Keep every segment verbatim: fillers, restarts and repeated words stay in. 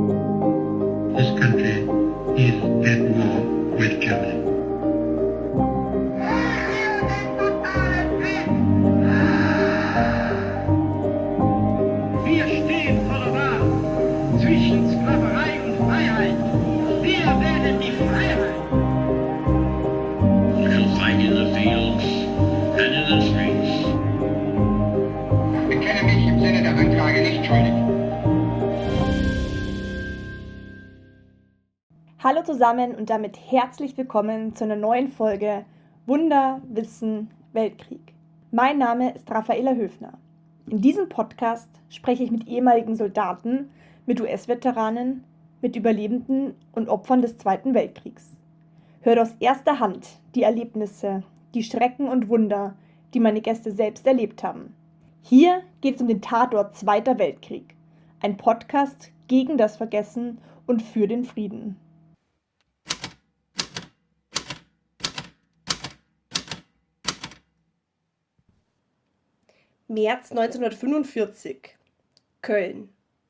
This country is at war with Germany. Wir stehen vor der Wahl zwischen Sklaverei und Freiheit. Wir wählen die Freiheit. We shall fight in the fields and in the streets. Ich bekenne mich im Sinne der Anklage nicht schuldig. Hallo zusammen und damit herzlich willkommen zu einer neuen Folge Wunder, Wissen, Weltkrieg. Mein Name ist Raffaela Höfner. In diesem Podcast spreche ich mit ehemaligen Soldaten, mit U S-Veteranen, mit Überlebenden und Opfern des Zweiten Weltkriegs. Hört aus erster Hand die Erlebnisse, die Schrecken und Wunder, die meine Gäste selbst erlebt haben. Hier geht es um den Tatort Zweiter Weltkrieg, ein Podcast gegen das Vergessen und für den Frieden. März neunzehnhundertfünfundvierzig, Köln.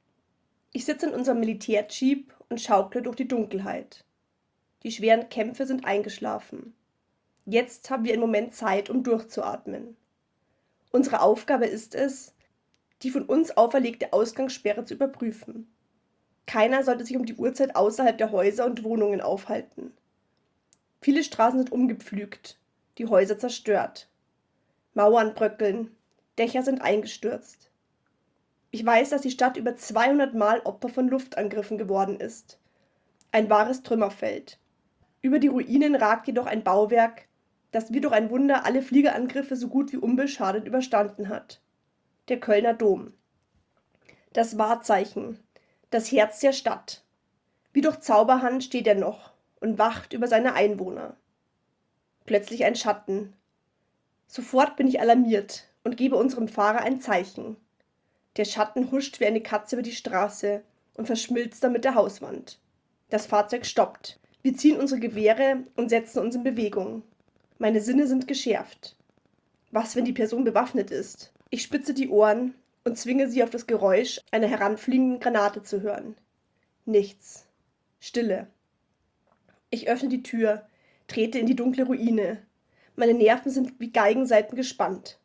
Ich sitze in unserem Militärjeep und schaukle durch die Dunkelheit. Die schweren Kämpfe sind eingeschlafen. Jetzt haben wir einen Moment Zeit, um durchzuatmen. Unsere Aufgabe ist es, die von uns auferlegte Ausgangssperre zu überprüfen. Keiner sollte sich um die Uhrzeit außerhalb der Häuser und Wohnungen aufhalten. Viele Straßen sind umgepflügt, die Häuser zerstört. Mauern bröckeln, Dächer sind eingestürzt. Ich weiß, dass die Stadt über zweihundert Mal Opfer von Luftangriffen geworden ist. Ein wahres Trümmerfeld. Über die Ruinen ragt jedoch ein Bauwerk, das wie durch ein Wunder alle Fliegerangriffe so gut wie unbeschadet überstanden hat. Der Kölner Dom. Das Wahrzeichen, das Herz der Stadt. Wie durch Zauberhand steht er noch und wacht über seine Einwohner. Plötzlich ein Schatten. Sofort bin ich alarmiert und gebe unserem Fahrer ein Zeichen. Der Schatten huscht wie eine Katze über die Straße und verschmilzt dann mit der Hauswand. Das Fahrzeug stoppt. Wir ziehen unsere Gewehre und setzen uns in Bewegung. Meine Sinne sind geschärft. Was, wenn die Person bewaffnet ist? Ich spitze die Ohren und zwinge sie auf das Geräusch einer heranfliegenden Granate zu hören. Nichts. Stille. Ich öffne die Tür, trete in die dunkle Ruine. Meine Nerven sind wie Geigensaiten gespannt.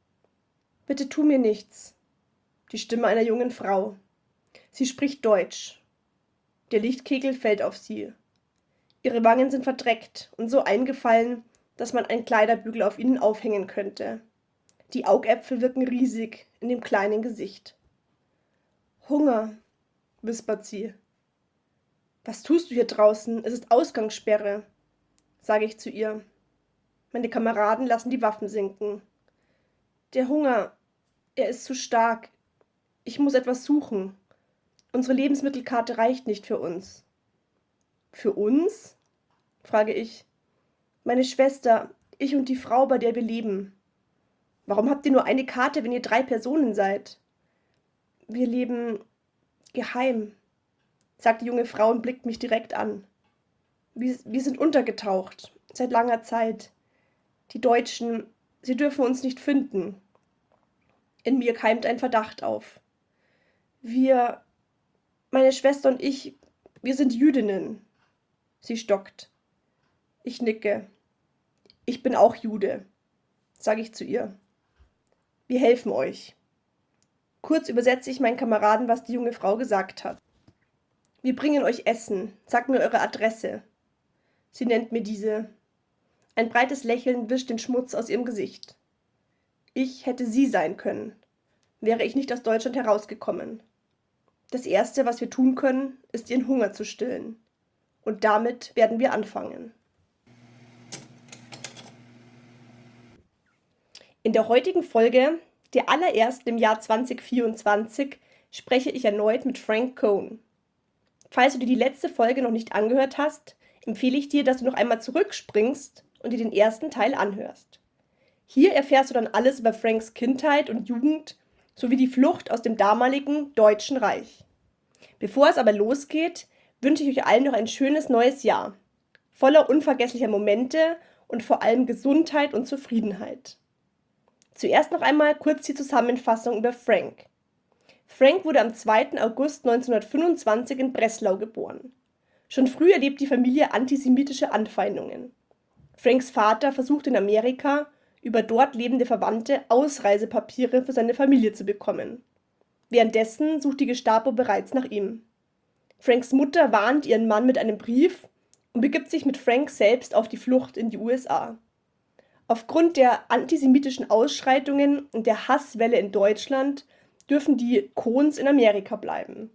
»Bitte tu mir nichts«, die Stimme einer jungen Frau. Sie spricht Deutsch. Der Lichtkegel fällt auf sie. Ihre Wangen sind verdreckt und so eingefallen, dass man einen Kleiderbügel auf ihnen aufhängen könnte. Die Augäpfel wirken riesig in dem kleinen Gesicht. »Hunger«, wispert sie. »Was tust du hier draußen? Es ist Ausgangssperre«, sage ich zu ihr. Meine Kameraden lassen die Waffen sinken. »Der Hunger, er ist zu stark. Ich muss etwas suchen. Unsere Lebensmittelkarte reicht nicht für uns.« »Für uns?«, frage ich. »Meine Schwester, ich und die Frau, bei der wir leben.« »Warum habt ihr nur eine Karte, wenn ihr drei Personen seid?« »Wir leben geheim«, sagt die junge Frau und blickt mich direkt an. Wir, wir sind untergetaucht, seit langer Zeit. Die Deutschen, sie dürfen uns nicht finden.« In mir keimt ein Verdacht auf. Wir, meine Schwester und ich, wir sind Jüdinnen. Sie stockt. Ich nicke. Ich bin auch Jude, sage ich zu ihr. Wir helfen euch. Kurz übersetze ich meinen Kameraden, was die junge Frau gesagt hat. Wir bringen euch Essen, sagt mir eure Adresse. Sie nennt mir diese. Ein breites Lächeln wischt den Schmutz aus ihrem Gesicht. Ich hätte sie sein können, wäre ich nicht aus Deutschland herausgekommen. Das Erste, was wir tun können, ist ihren Hunger zu stillen. Und damit werden wir anfangen. In der heutigen Folge, der allerersten im Jahr zwanzig vierundzwanzig, spreche ich erneut mit Frank Cohn. Falls du dir die letzte Folge noch nicht angehört hast, empfehle ich dir, dass du noch einmal zurückspringst und dir den ersten Teil anhörst. Hier erfährst du dann alles über Franks Kindheit und Jugend sowie die Flucht aus dem damaligen Deutschen Reich. Bevor es aber losgeht, wünsche ich euch allen noch ein schönes neues Jahr, voller unvergesslicher Momente und vor allem Gesundheit und Zufriedenheit. Zuerst noch einmal kurz die Zusammenfassung über Frank. Frank wurde am zweiten August neunzehnhundertfünfundzwanzig in Breslau geboren. Schon früh erlebt die Familie antisemitische Anfeindungen. Franks Vater versucht in Amerika, über dort lebende Verwandte Ausreisepapiere für seine Familie zu bekommen. Währenddessen sucht die Gestapo bereits nach ihm. Franks Mutter warnt ihren Mann mit einem Brief und begibt sich mit Frank selbst auf die Flucht in die U S A. Aufgrund der antisemitischen Ausschreitungen und der Hasswelle in Deutschland dürfen die Coens in Amerika bleiben.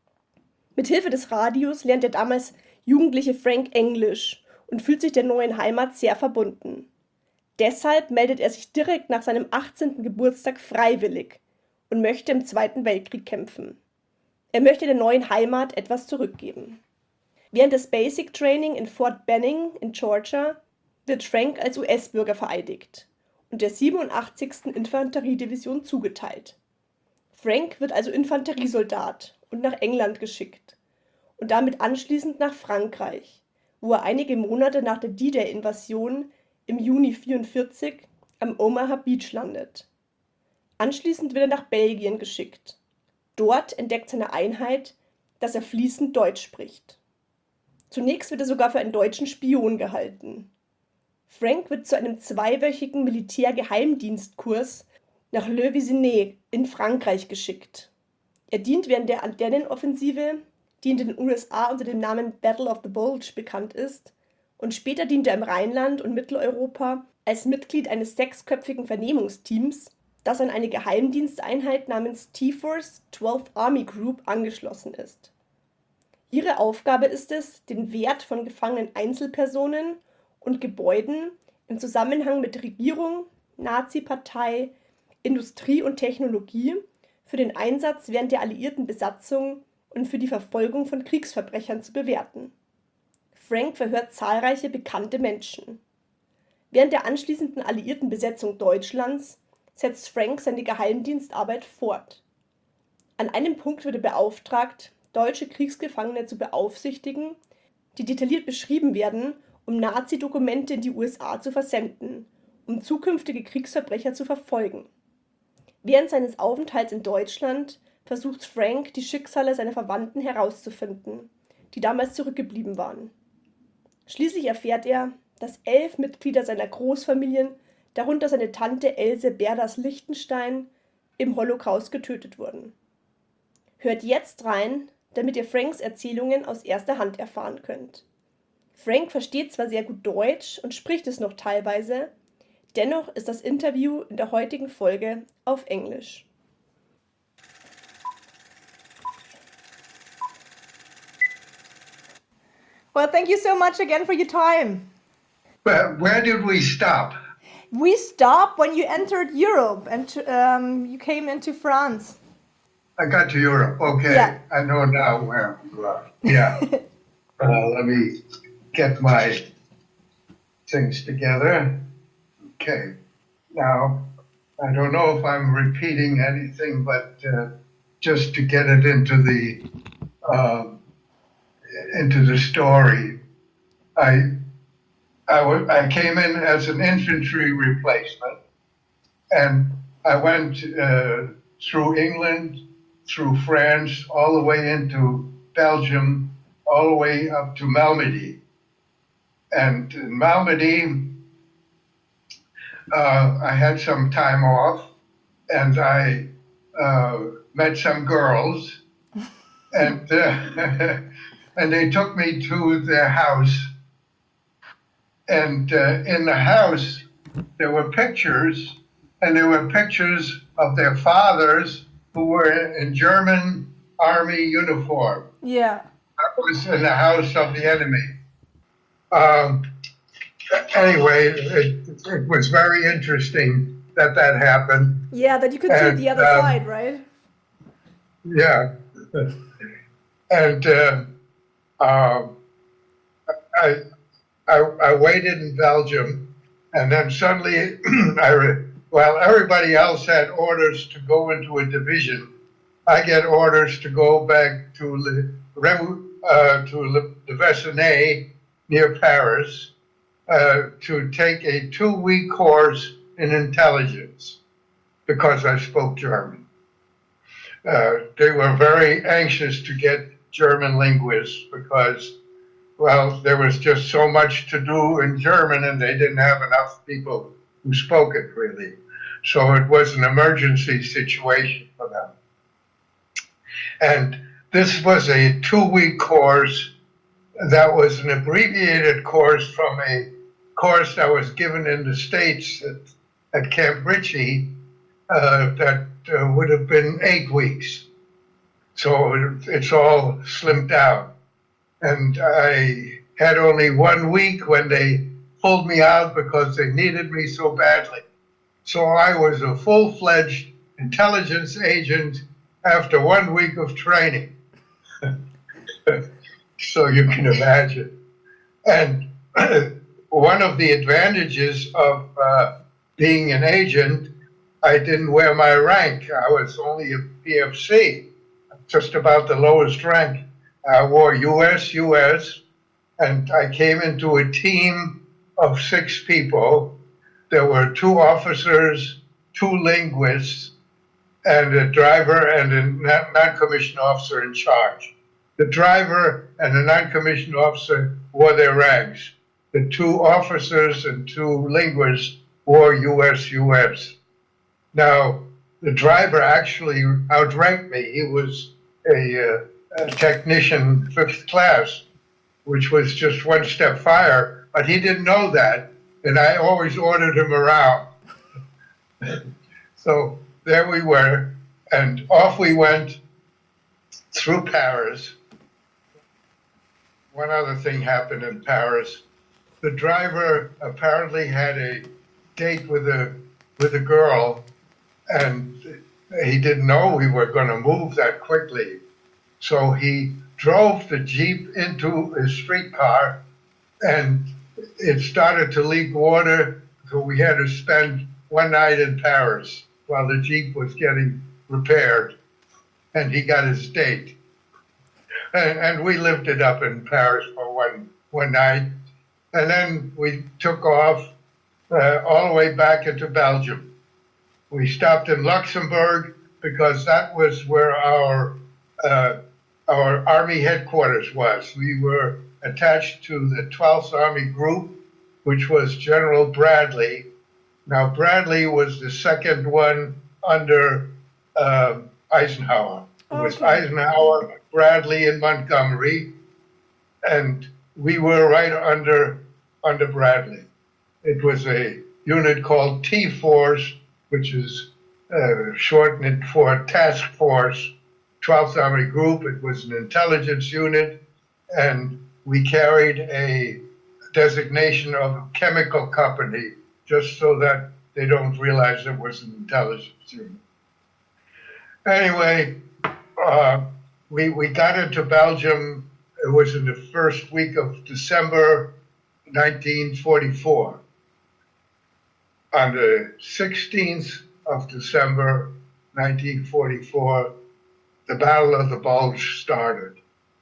Mithilfe des Radios lernt der damals jugendliche Frank Englisch und fühlt sich der neuen Heimat sehr verbunden. Deshalb meldet er sich direkt nach seinem achtzehnten Geburtstag freiwillig und möchte im Zweiten Weltkrieg kämpfen. Er möchte der neuen Heimat etwas zurückgeben. Während des Basic Training in Fort Benning in Georgia wird Frank als U S-Bürger vereidigt und der siebenundachtzigsten Infanteriedivision zugeteilt. Frank wird also Infanteriesoldat und nach England geschickt und damit anschließend nach Frankreich, wo er einige Monate nach der D-Day-Invasion im Juni neunzehnhundertvierundvierzig am Omaha Beach landet. Anschließend wird er nach Belgien geschickt. Dort entdeckt seine Einheit, dass er fließend Deutsch spricht. Zunächst wird er sogar für einen deutschen Spion gehalten. Frank wird zu einem zweiwöchigen Militärgeheimdienstkurs nach Le Visinay in Frankreich geschickt. Er dient während der Ardennenoffensive, die in den U S A unter dem Namen Battle of the Bulge bekannt ist, und später dient er im Rheinland und Mitteleuropa als Mitglied eines sechsköpfigen Vernehmungsteams, das an eine Geheimdiensteinheit namens T-Force zwölfte Army Group angeschlossen ist. Ihre Aufgabe ist es, den Wert von gefangenen Einzelpersonen und Gebäuden im Zusammenhang mit Regierung, Nazi-Partei, Industrie und Technologie für den Einsatz während der alliierten Besatzung und für die Verfolgung von Kriegsverbrechern zu bewerten. Frank verhört zahlreiche bekannte Menschen. Während der anschließenden alliierten Besetzung Deutschlands setzt Frank seine Geheimdienstarbeit fort. An einem Punkt wird er beauftragt, deutsche Kriegsgefangene zu beaufsichtigen, die detailliert beschrieben werden, um Nazi-Dokumente in die U S A zu versenden, um zukünftige Kriegsverbrecher zu verfolgen. Während seines Aufenthalts in Deutschland versucht Frank, die Schicksale seiner Verwandten herauszufinden, die damals zurückgeblieben waren. Schließlich erfährt er, dass elf Mitglieder seiner Großfamilien, darunter seine Tante Else Berders-Lichtenstein, im Holocaust getötet wurden. Hört jetzt rein, damit ihr Franks Erzählungen aus erster Hand erfahren könnt. Frank versteht zwar sehr gut Deutsch und spricht es noch teilweise, dennoch ist das Interview in der heutigen Folge auf Englisch. Well, thank you so much again for your time. Where, where did we stop? We stopped when you entered Europe and um, you came into France. I got to Europe. Okay, Yeah. I know now where you are. Yeah. uh, let me get my things together. Okay. Now, I don't know if I'm repeating anything, but uh, just to get it into the uh, into the story, I I, w- I came in as an infantry replacement, and I went uh, through England, through France, all the way into Belgium, all the way up to Malmedy. And in Malmedy, uh, I had some time off, and I uh, met some girls, and uh, and they took me to their house. And uh, in the house, there were pictures, and there were pictures of their fathers who were in German army uniform. Yeah. I was in the house of the enemy. Um, anyway, it, it was very interesting that that happened. Yeah, that you could And, see the other um, side, right? Yeah. And uh, uh, I, I, I waited in Belgium, and then suddenly, I re- while everybody else had orders to go into a division, I get orders to go back to Le, Rem- uh, to Le, Le Vessinay near Paris uh, to take a two-week course in intelligence because I spoke German. uh, they were very anxious to get German linguists because, well, there was just so much to do in German and they didn't have enough people who spoke it really. So it was an emergency situation for them. And this was a two-week course that was an abbreviated course from a course that was given in the States at, at Camp Ritchie uh, that uh, would have been eight weeks. So it, it's all slimmed down. And I had only one week when they pulled me out because they needed me so badly. So I was a full-fledged intelligence agent after one week of training. So you can imagine. And one of the advantages of uh, being an agent, I didn't wear my rank. I was only a P F C, just about the lowest rank. I wore U S U S, and I came into a team of six people. There were two officers, two linguists, and a driver and a non-commissioned officer in charge. The driver and the non-commissioned officer wore their ranks. The two officers and two linguists wore U S U S. Now, the driver actually outranked me. He was a, uh, a technician fifth class, which was just one step higher, but he didn't know that, and I always ordered him around. So there we were, and off we went through Paris. One other thing happened in Paris. The driver apparently had a date with a with a girl, and he didn't know we were going to move that quickly. So he drove the Jeep into a streetcar, and it started to leak water, so we had to spend one night in Paris while the Jeep was getting repaired, and he got his date. And, and we lived it up in Paris for one, one night, and then we took off uh, all the way back into Belgium. We stopped in Luxembourg because that was where our uh, our Army headquarters was. We were attached to the twelfth Army Group, which was General Bradley. Now, Bradley was the second one under uh, Eisenhower. It was Okay. Eisenhower, Bradley, and Montgomery, and we were right under under Bradley. It was a unit called T Force, which is uh, shortened for Task Force, twelfth Army Group. It was an intelligence unit, and we carried a designation of a chemical company just so that they don't realize it was an intelligence unit. Anyway, uh, we, we got into Belgium. It was in the first week of December nineteen forty-four. On the sixteenth of December nineteen forty-four, the Battle of the Bulge started.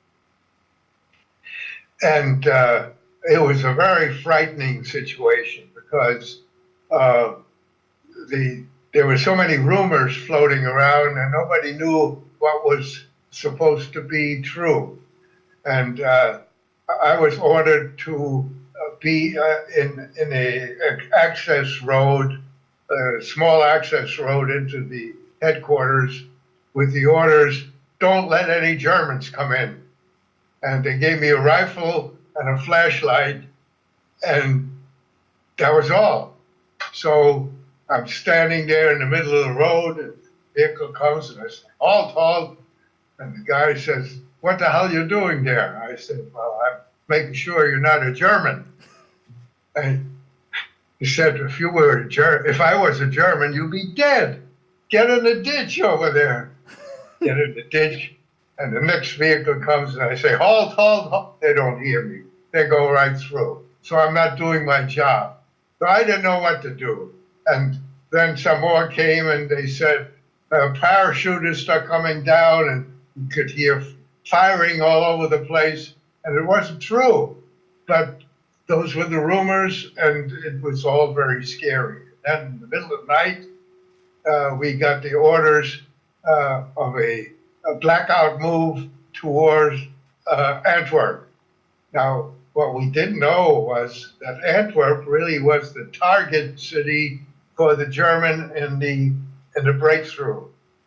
And uh, it was a very frightening situation because uh, the there were so many rumors floating around and nobody knew what was supposed to be true. And uh, I was ordered to uh, be uh, in, in a, a access road, a small access road into the headquarters with the orders, don't let any Germans come in. And they gave me a rifle and a flashlight, and that was all. So I'm standing there in the middle of the road, and the vehicle comes, and I say, halt, halt. And the guy says, what the hell are you doing there? I said, well, I'm making sure you're not a German. And he said, if you were a Ger- if I was a German, you'd be dead. Get in the ditch over there. Get in the ditch. And the next vehicle comes, and I say, halt, halt, halt. They don't hear me. They go right through. So I'm not doing my job. So I didn't know what to do. And then some more came, and they said, uh, parachutists are coming down, and you could hear firing all over the place. And it wasn't true. But those were the rumors, and it was all very scary. And in the middle of the night, uh, we got the orders uh, of a, a blackout move towards uh, Antwerp. Now, what we didn't know was that Antwerp really was the target city for the German in the in the breakthrough.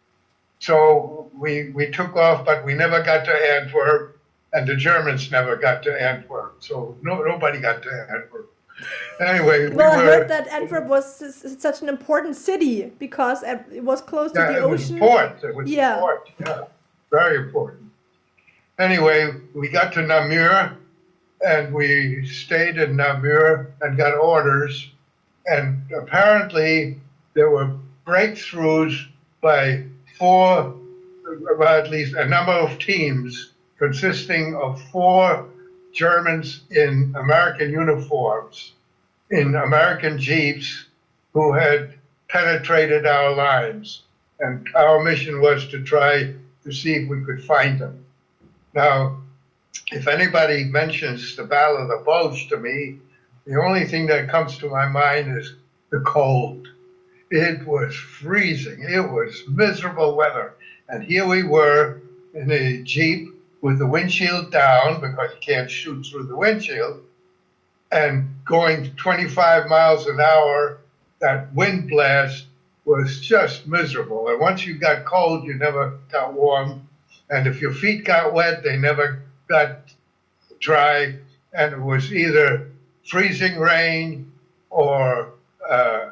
So we we took off, but we never got to Antwerp, and the Germans never got to Antwerp. So no nobody got to Antwerp. Anyway, we Well, I were, heard that Antwerp was s- s- such an important city because it was close to yeah, the it was ocean. port. It was Yeah. port. Yeah, very important. Anyway, we got to Namur, and we stayed in Namur and got orders. And apparently, there were breakthroughs by four, well, at least a number of teams consisting of four Germans in American uniforms, in American Jeeps, who had penetrated our lines. And our mission was to try to see if we could find them. Now, if anybody mentions the Battle of the Bulge to me, the only thing that comes to my mind is the cold. It was freezing. It was miserable weather. And here we were in a Jeep with the windshield down because you can't shoot through the windshield, and going twenty-five miles an hour. That wind blast was just miserable. And once you got cold, you never got warm. And if your feet got wet, they never got dry. And it was either freezing rain or uh,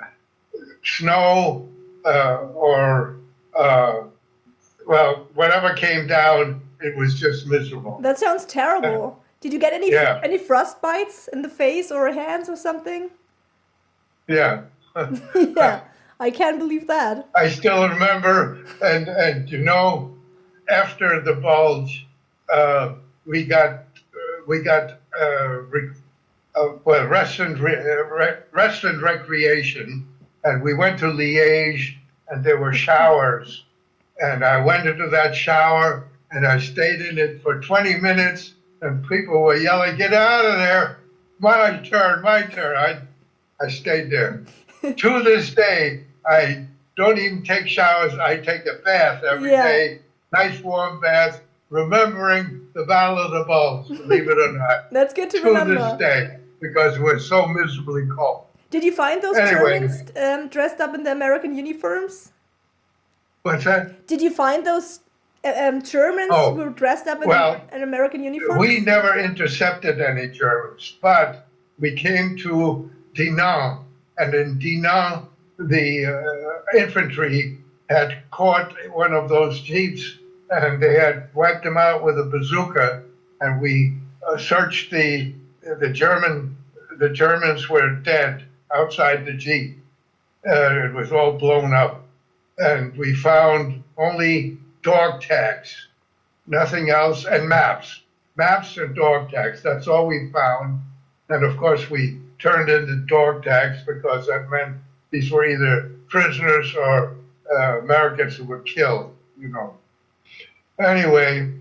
snow uh, or, uh, well, whatever came down, it was just miserable. That sounds terrible. Did you get any Yeah. any frost bites in the face or hands or something? Yeah. Yeah, I can't believe that. I still remember, and, and you know, after the bulge, uh, we got uh, we got uh, re, uh, well rest and re, uh, re, rest and recreation, and we went to Liège, and there were showers, and I went into that shower, and I stayed in it for twenty minutes, and people were yelling, "Get out of there! My turn, my turn!" I I stayed there. To this day, I don't even take showers. I take a bath every day, Yeah. nice warm bath, remembering the Battle of the Bulge, believe it or not, That's good to to this remember. day, because we're so miserably cold. Did you find those Anyway. Germans um, dressed up in the American uniforms? What's that? Did you find those uh, um, Germans Oh, who were dressed up in well, an American uniform? We never intercepted any Germans, but we came to Dinant, and in Dinant, the uh, infantry had caught one of those jeeps, and they had wiped them out with a bazooka, and we uh, searched the the German the Germans were dead outside the jeep. Uh, it was all blown up, and we found only dog tags, nothing else, and maps, maps and dog tags. That's all we found, and of course we turned in the dog tags because that meant these were either prisoners or uh, Americans who were killed, you know. Anyway,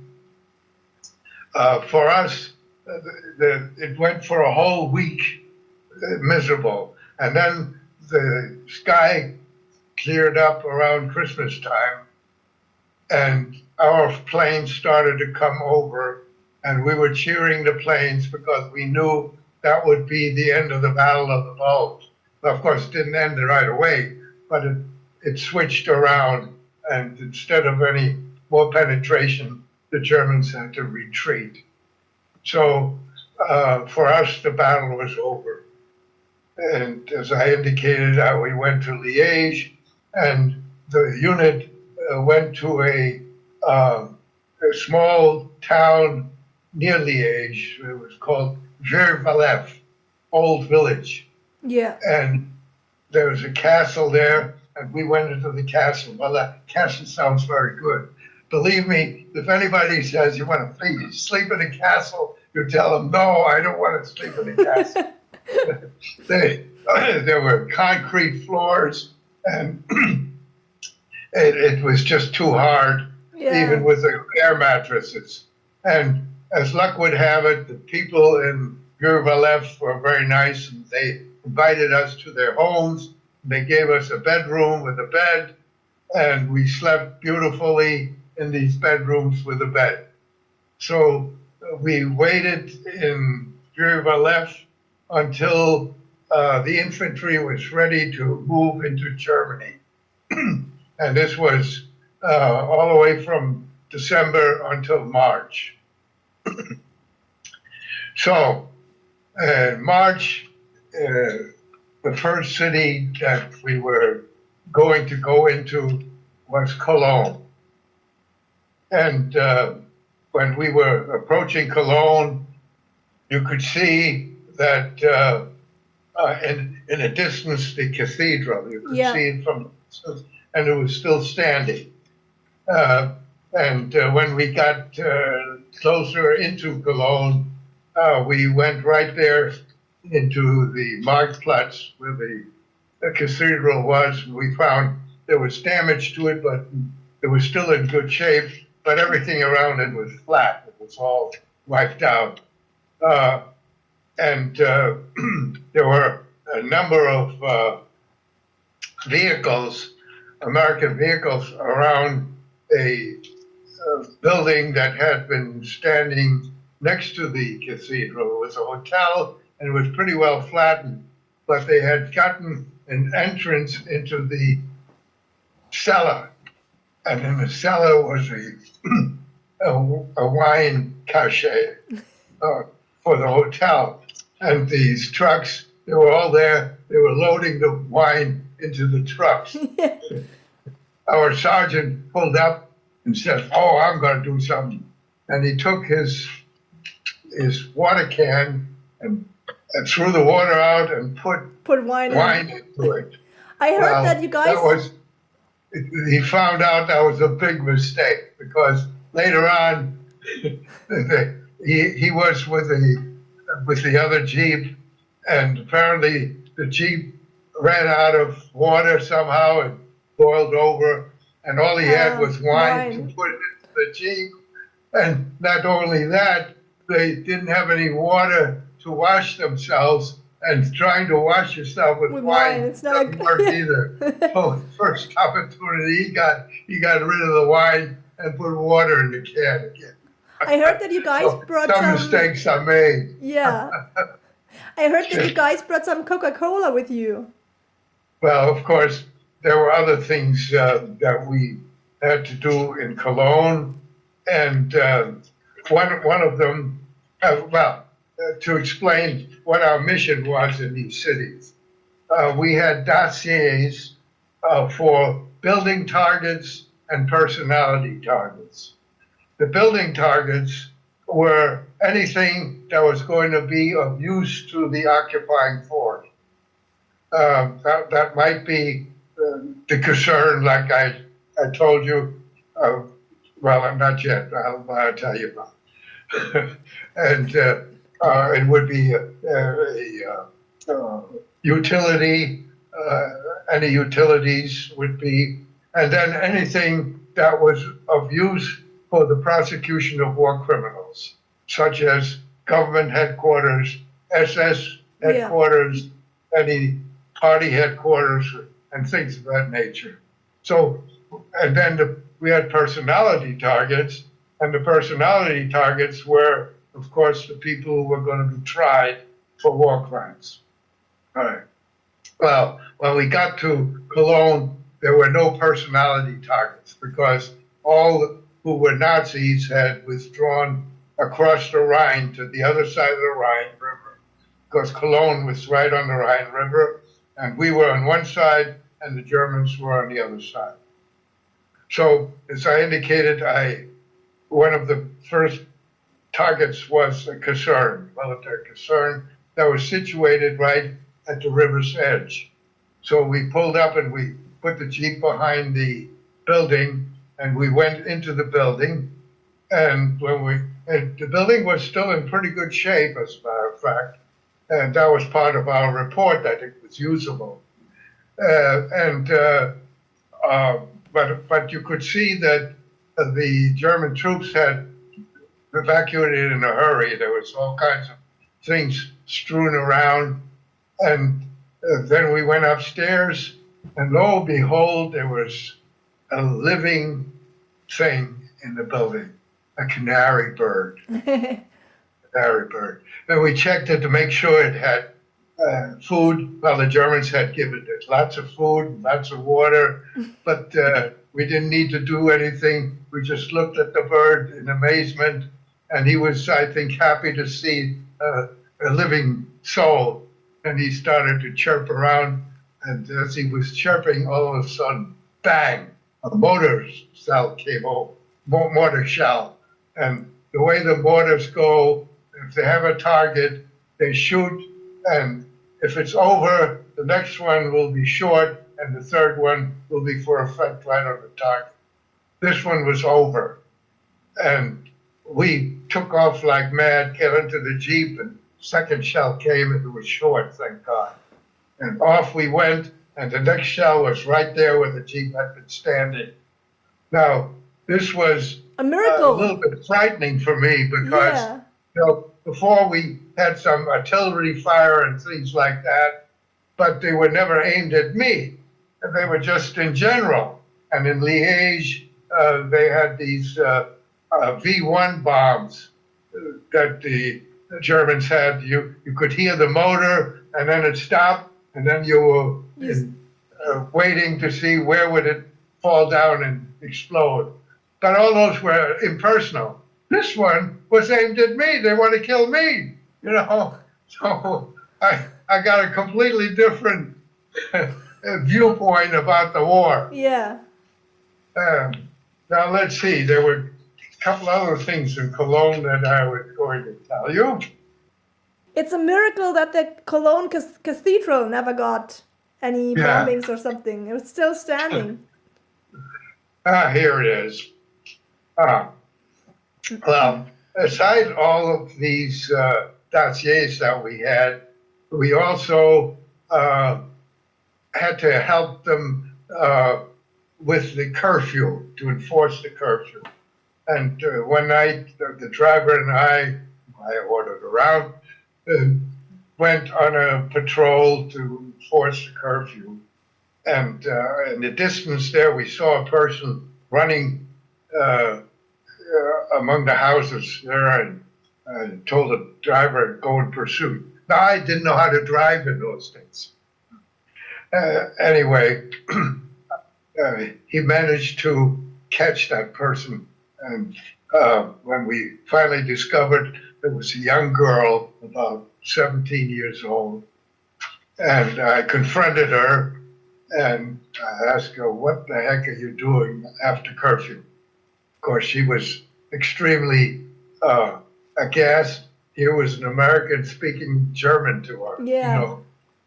uh, for us, uh, the, the, it went for a whole week uh, miserable. And then the sky cleared up around Christmas time, and our planes started to come over, and we were cheering the planes because we knew that would be the end of the Battle of the Bulge. Of course, it didn't end right away, but it, it switched around, and instead of any more penetration, the Germans had to retreat. So uh, for us, the battle was over. And as I indicated, uh, we went to Liège, and the unit uh, went to a, uh, a small town near Liège. It was called Vieux-Valef, Old Village. Yeah. And there was a castle there, and we went into the castle. Well, that castle sounds very good. Believe me, if anybody says you want to sleep in a castle, you tell them, no, I don't want to sleep in a castle. they, there were concrete floors, and it, it was just too hard, Yeah. even with the air mattresses. And as luck would have it, the people in Vieux-Valef were very nice, and they invited us to their homes. They gave us a bedroom with a bed, and we slept beautifully in these bedrooms with a bed. So uh, we waited in Bureau-Valef until uh, the infantry was ready to move into Germany. And this was uh, all the way from December until March. So, uh, March, uh, the first city that we were going to go into was Cologne. And uh, when we were approaching Cologne, you could see that uh, uh, in, in the distance, the cathedral, you could Yeah. see it from, and it was still standing. Uh, and uh, when we got uh, closer into Cologne, uh, we went right there into the Marktplatz where the, the cathedral was. We found there was damage to it, but it was still in good shape, but everything around it was flat. It was all wiped out. Uh, and uh, there were a number of uh, vehicles, American vehicles, around a, a building that had been standing next to the cathedral. It was a hotel, and it was pretty well flattened, but they had gotten an entrance into the cellar, and in the cellar was a, a, a wine cache uh, for the hotel. And these trucks, they were all there, they were loading the wine into the trucks. Our sergeant pulled up and said, "Oh, I'm gonna do something." And he took his his water can and, and threw the water out and put Put wine, wine in. into it. I heard Well, that you guys. That was, he found out that was a big mistake because later on, the, he, he was with the, with the other Jeep, and apparently the Jeep ran out of water somehow and boiled over, and all he had Ah, was wine, wine. to put into the Jeep. And not only that, they didn't have any water to wash themselves, and trying to wash yourself with, With wine, wine, it's not doesn't a- work either. So the first opportunity he got, he got rid of the wine and put water in the can again. I heard that you guys So brought some some. mistakes are made. Yeah. I heard that you guys brought some Coca-Cola with you. Well, of course, there were other things uh, that we had to do in Cologne, and uh, one one of them, uh, well, uh, to explain what our mission was in these cities, uh, we had dossiers uh, for building targets and personality targets. The building targets were anything that was going to be of use to the occupying force. Uh, that, that might be uh, the concern, like I, I told you. Uh, well, I'm not yet. I'll, I'll tell you about it. And uh, uh, it would be a, a, a, a utility, uh, any utilities would be, and then anything that was of use for the prosecution of war criminals, such as government headquarters, S S headquarters, any party headquarters, and things of that nature. So, and then the, we had personality targets, and the personality targets were, of course, the people who were going to be tried for war crimes. All right. Well, when we got to Cologne, there were no personality targets because all who were Nazis had withdrawn across the Rhine to the other side of the Rhine River, because Cologne was right on the Rhine River, and we were on one side, and the Germans were on the other side. So, as I indicated, I one of the first targets was a Kaserne, military Kaserne, that was situated right at the river's edge. So we pulled up and we put the Jeep behind the building, and we went into the building. And when we, and the building was still in pretty good shape, as a matter of fact, and that was part of our report that it was usable. Uh, and uh, uh, but but you could see that uh, the German troops had evacuated in a hurry. There was all kinds of things strewn around, and uh, then we went upstairs, and lo and behold, there was a living thing in the building, a canary bird. Canary bird. And we checked it to make sure it had uh, food. Well, the Germans had given it lots of food, lots of water, but uh, we didn't need to do anything. We just looked at the bird in amazement, and he was, I think, happy to see uh, a living soul. And he started to chirp around, and as he was chirping, all of a sudden, bang, a mortar shell came over, mortar shell. And the way the mortars go, if they have a target, they shoot, and if it's over, the next one will be short, and the third one will be for effect right on the target. This one was over, and we took off like mad, get into the Jeep, and second shell came, and it was short, thank God. And off we went, and the next shell was right there where the Jeep had been standing. Now, this was A miracle. uh, a little bit frightening for me because Yeah. you know, before we had some artillery fire and things like that, but they were never aimed at me. They were just in general. And in Liège, uh, they had these uh, uh, V one bombs uh, that the, the Germans had. You you could hear the motor, and then it stopped, and then you were Yes. in, uh, waiting to see where would it fall down and explode. But all those were impersonal. This one was aimed at me. They want to kill me, you know. So I I got a completely different viewpoint about the war. Yeah. Um, now let's see. There were a couple other things in Cologne that I was going to tell you. It's a miracle that the Cologne cas- Cathedral never got any Yeah. bombings or something. It was still standing. Ah, here it is. Ah, well, aside all of these uh, dossiers that we had, we also uh, had to help them uh, with the curfew, to enforce the curfew. And uh, one night, the, the driver and I, I ordered around, uh, went on a patrol to enforce the curfew. And uh, in the distance there, we saw a person running uh, uh, among the houses there, and uh, told the driver to go in pursuit. Now, I didn't know how to drive in those days. Uh, anyway, uh, he managed to catch that person. And uh, when we finally discovered it was a young girl, about seventeen years old, and I confronted her and I asked her, what the heck are you doing after curfew? Of course, she was extremely uh, aghast. Here was an American speaking German to her. Yeah. You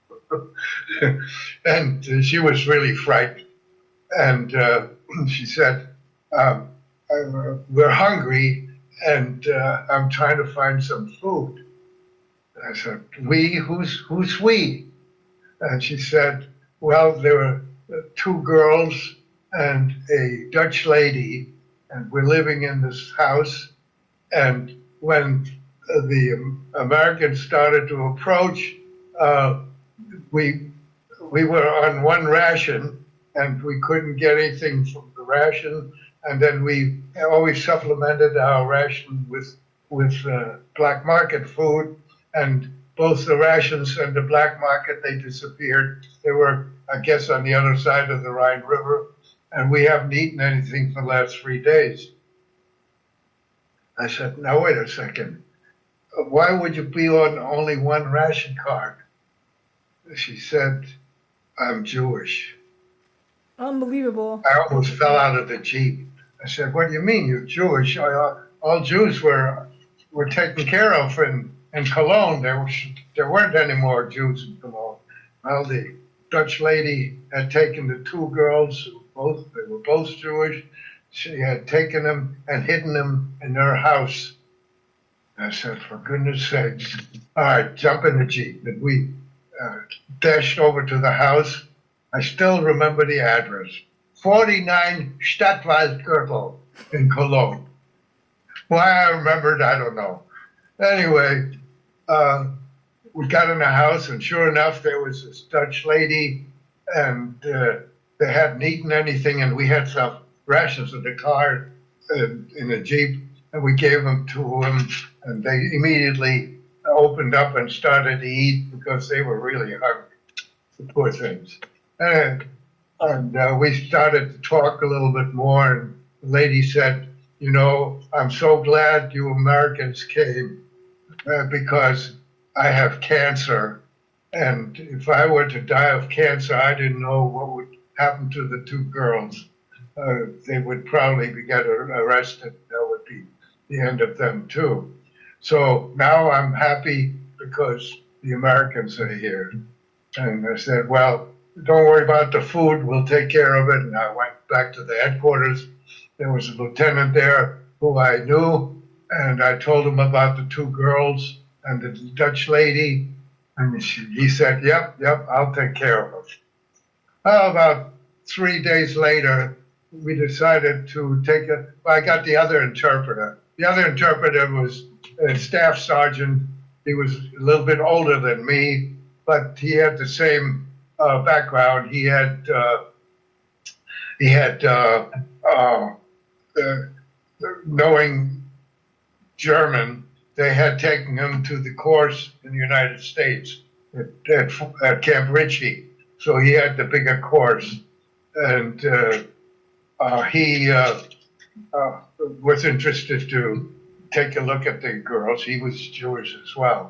know? And uh, she was really frightened. And uh, she said, um, uh, we're hungry and uh, I'm trying to find some food. And I said, we? Who's, who's we? And she said, well, there were two girls and a Dutch lady, and we're living in this house. And when uh, the Americans started to approach, uh, we we were on one ration, and we couldn't get anything from the ration. And then we always supplemented our ration with with uh, black market food, and both the rations and the black market, they disappeared. They were, I guess, on the other side of the Rhine River, and we haven't eaten anything for the last three days. I said, now wait a second. Why would you be on only one ration card? She said, I'm Jewish. Unbelievable. I almost fell out of the Jeep. I said, what do you mean you're Jewish? All, all Jews were were taken care of in, in Cologne. There, was, there weren't any more Jews in Cologne. Well, the Dutch lady had taken the two girls, who both they were both Jewish. She had taken them and hidden them in their house. I said, for goodness sakes. All right, jump in the Jeep. And we uh, dashed over to the house. I still remember the address. forty-nine Stadtwaldgürtel in Cologne. Why I remembered, I don't know. Anyway, uh, we got in the house, and sure enough, there was this Dutch lady, and uh, they hadn't eaten anything, and we had some rations in the car uh, in a Jeep, and we gave them to them, and they immediately opened up and started to eat because they were really hungry, the poor things. And, and uh, we started to talk a little bit more, and the lady said, you know, I'm so glad you Americans came uh, because I have cancer, and if I were to die of cancer, I didn't know what would happen to the two girls. Uh, they would probably be get arrested. That would be the end of them too. So now I'm happy because the Americans are here. And I said, well, don't worry about the food. We'll take care of it. And I went back to the headquarters. There was a lieutenant there who I knew, and I told him about the two girls and the Dutch lady. And she, he said, yep, yep, I'll take care of them. Well, about three days later, we decided to take a, well, I got the other interpreter. The other interpreter was a staff sergeant. He was a little bit older than me, but he had the same uh, background. He had, uh, he had, uh, uh, uh, knowing German, they had taken him to the course in the United States at, at, at Camp Ritchie. So he had the bigger course, and uh, uh, he uh, uh, was interested to take a look at the girls. He was Jewish as well.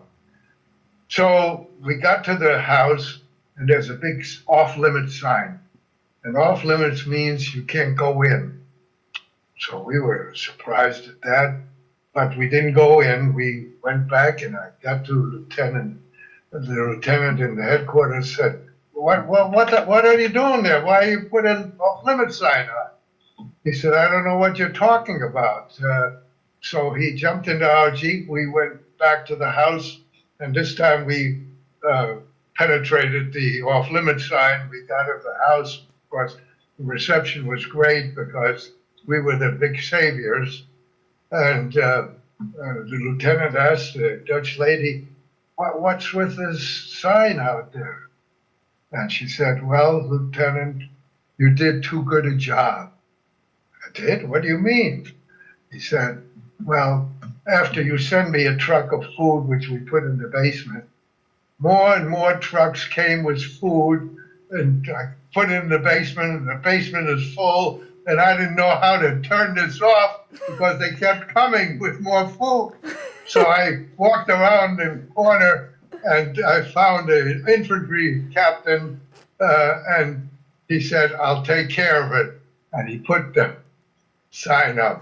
So we got to the house, and there's a big off-limits sign. And off-limits means you can't go in. So we were surprised at that, but we didn't go in. We went back, and I got to Lieutenant. The lieutenant in the headquarters said, What, what, what, what are you doing there? Why are you putting an off-limit sign on? He said, I don't know what you're talking about. Uh, so he jumped into our Jeep. We went back to the house, and this time we uh, penetrated the off-limit sign. We got in the house. Of course, the reception was great because we were the big saviors. And uh, uh, the lieutenant asked the Dutch lady, what, what's with this sign out there? And she said, well, Lieutenant, you did too good a job. I did? What do you mean? He said, well, after you send me a truck of food, which we put in the basement, more and more trucks came with food, and I put it in the basement, and the basement is full, and I didn't know how to turn this off because they kept coming with more food. So I walked around the corner, and I found an infantry captain, uh, and he said, I'll take care of it. And he put the sign up.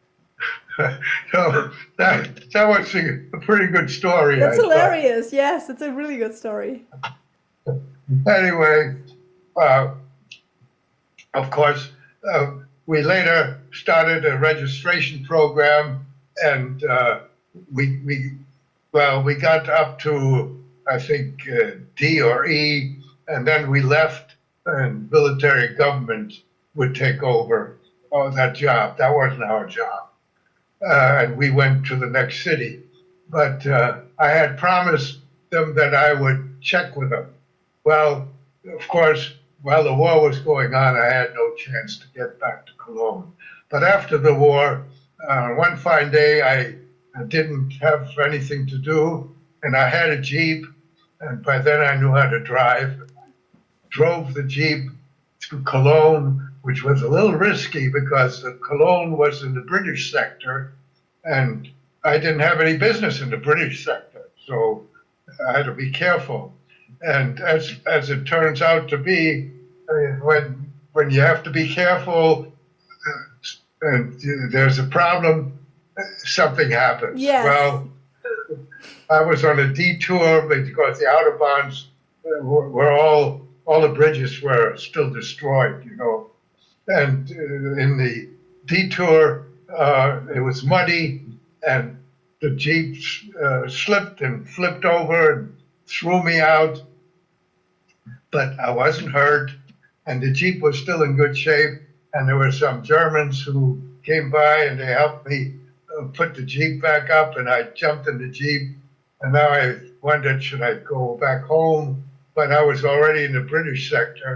So that, that was a, a pretty good story. That's I hilarious. Thought. Yes, it's a really good story. Anyway, uh, of course, uh, we later started a registration program, and uh, we, we, well, we got up to, I think, uh, D or E, and then we left, and military government would take over oh, that job. That wasn't our job. Uh, and we went to the next city. But uh, I had promised them that I would check with them. Well, of course, while the war was going on, I had no chance to get back to Cologne. But after the war, uh, one fine day, I, I didn't have anything to do, and I had a Jeep, and by then I knew how to drive. Drove the Jeep to Cologne, which was a little risky because the Cologne was in the British sector, and I didn't have any business in the British sector, so I had to be careful. And as as it turns out to be, I mean, when when you have to be careful, uh, and there's a problem, something happens. Yes. Well, I was on a detour because the autobahns were, were all all the bridges were still destroyed, you know. And uh, in the detour, uh, it was muddy, and the Jeep uh, slipped and flipped over and threw me out. But I wasn't hurt, and the Jeep was still in good shape. And there were some Germans who came by, and they helped me uh, put the Jeep back up, and I jumped in the Jeep. And now I wondered, should I go back home? But I was already in the British sector.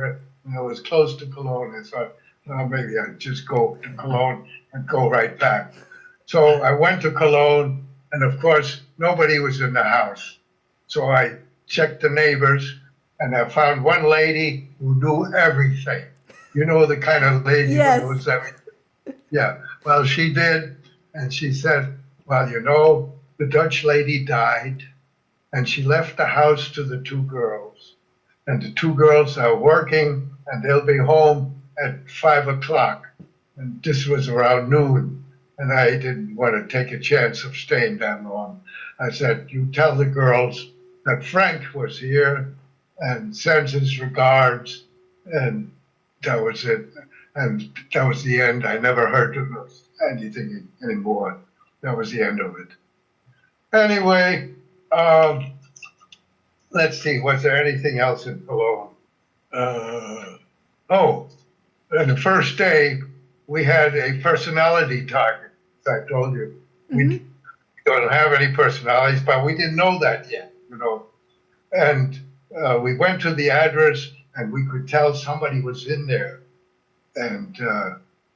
and it was close to Cologne. I thought, well, maybe I'd just go to Cologne and go right back. So I went to Cologne, and of course, nobody was in the house. So I checked the neighbors, and I found one lady who knew everything. You know the kind of lady Yes. who knows everything. Yeah, well, she did, and she said, well, you know, the Dutch lady died, and she left the house to the two girls. And the two girls are working, and they'll be home at five o'clock. And this was around noon, and I didn't want to take a chance of staying that long. I said, you tell the girls that Frank was here and sends his regards, and that was it. And that was the end. I never heard of anything anymore. That was the end of it. Anyway, um, let's see, was there anything else in Cologne? Uh, oh, on the first day, we had a personality target, as I told you. Mhm. We don't have any personalities, but we didn't know that yet, you know. And uh, we went to the address, and we could tell somebody was in there. And uh,